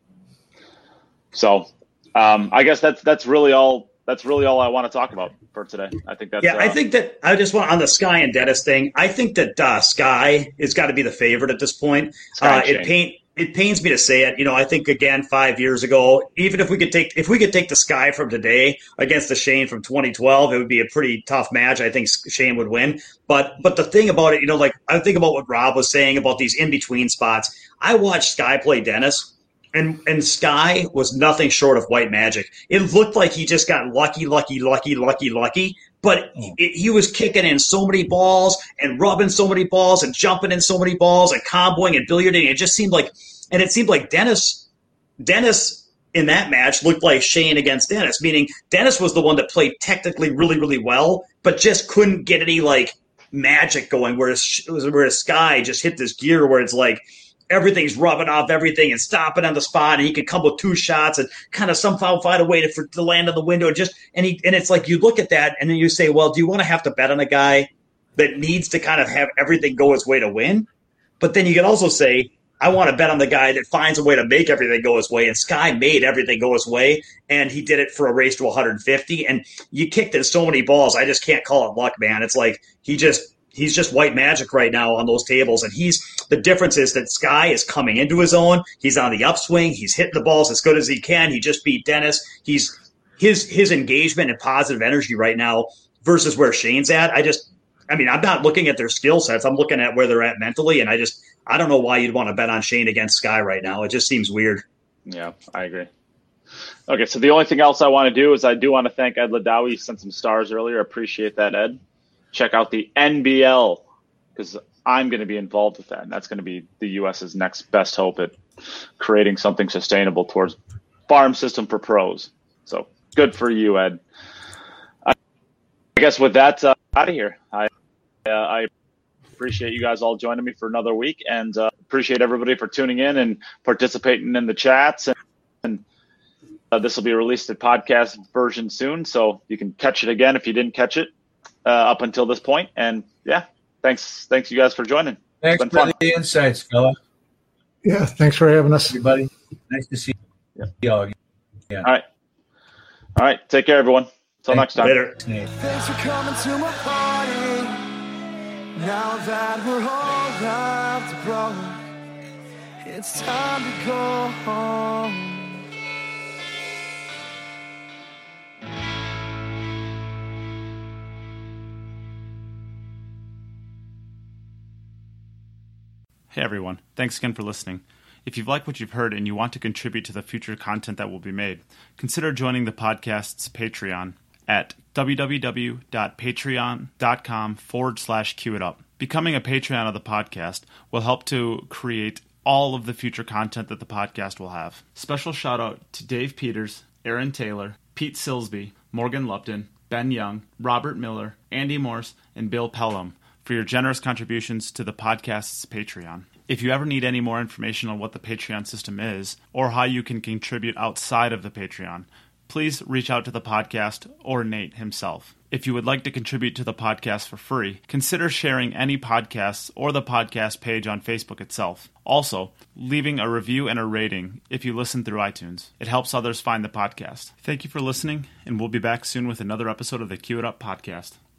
So, um, I guess that's that's really all. That's really all I want to talk about for today. I think that's Yeah, I uh, think that I just want on the Sky and Dennis thing. I think that uh, Sky has got to be the favorite at this point. Sky Uh, and it Shane. pain it pains me to say it. You know, I think again five years ago, even if we could take if we could take the Sky from today against the Shane from twenty twelve, it would be a pretty tough match. I think Shane would win. But but the thing about it, you know, like I think about what Rob was saying about these in between spots. I watched Sky play Dennis. And and Sky was nothing short of white magic. It looked like he just got lucky, lucky, lucky, lucky, lucky. But it, he was kicking in so many balls and rubbing so many balls and jumping in so many balls and comboing and billiarding. It just seemed like, and it seemed like Dennis, Dennis in that match looked like Shane against Dennis, meaning Dennis was the one that played technically really, really well, but just couldn't get any like magic going. Whereas whereas Sky just hit this gear where it's like, everything's rubbing off everything and stopping on the spot, and he could come with two shots and kind of somehow find a way to, for, to land on the window. And just and he and it's like you look at that and then you say, well, do you want to have to bet on a guy that needs to kind of have everything go his way to win? But then you can also say, I want to bet on the guy that finds a way to make everything go his way. And Sky made everything go his way, and he did it for a race to one hundred fifty. And you kicked in so many balls, I just can't call it luck, man. It's like he just. He's just white magic right now on those tables. And he's the difference is that Sky is coming into his own. He's on the upswing. He's hitting the balls as good as he can. He just beat Dennis. He's his his engagement and positive energy right now versus where Shane's at. I just, I mean, I'm not looking at their skill sets. I'm looking at where they're at mentally. And I just, I don't know why you'd want to bet on Shane against Sky right now. It just seems weird. Yeah, I agree. Okay, so the only thing else I want to do is I do want to thank Ed Ladawi. He sent some stars earlier. Appreciate that, Ed. Check out the N B L because I'm going to be involved with that. And that's going to be the U S's next best hope at creating something sustainable towards farm system for pros. So good for you, Ed. I guess with that, uh, out of here. I uh, I appreciate you guys all joining me for another week, and uh, appreciate everybody for tuning in and participating in the chats. And, and uh, this will be released in podcast version soon, so you can catch it again if you didn't catch it. Uh, up until this point, and yeah, thanks, thanks you guys for joining. Thanks It's for been fun. the insights, fella. Yeah, thanks for having us. Everybody, nice to see Yeah. you all again. All right, all right, take care, everyone. Until next Thanks. time. Later. Hey. Thanks for coming to my party. Now that we're all out to blow, it's time to go home. Hey everyone, thanks again for listening. If you've liked what you've heard and you want to contribute to the future content that will be made, consider joining the podcast's Patreon at www.patreon.com forward slash Q it up. Becoming a Patreon of the podcast will help to create all of the future content that the podcast will have. Special shout out to Dave Peters, Aaron Taylor, Pete Silsby, Morgan Lupton, Ben Young, Robert Miller, Andy Morse, and Bill Pelham for your generous contributions to the podcast's Patreon. If you ever need any more information on what the Patreon system is, or how you can contribute outside of the Patreon, please reach out to the podcast or Nate himself. If you would like to contribute to the podcast for free, consider sharing any podcasts or the podcast page on Facebook itself. Also, leaving a review and a rating if you listen through iTunes. It helps others find the podcast. Thank you for listening, and we'll be back soon with another episode of the Q It Up podcast.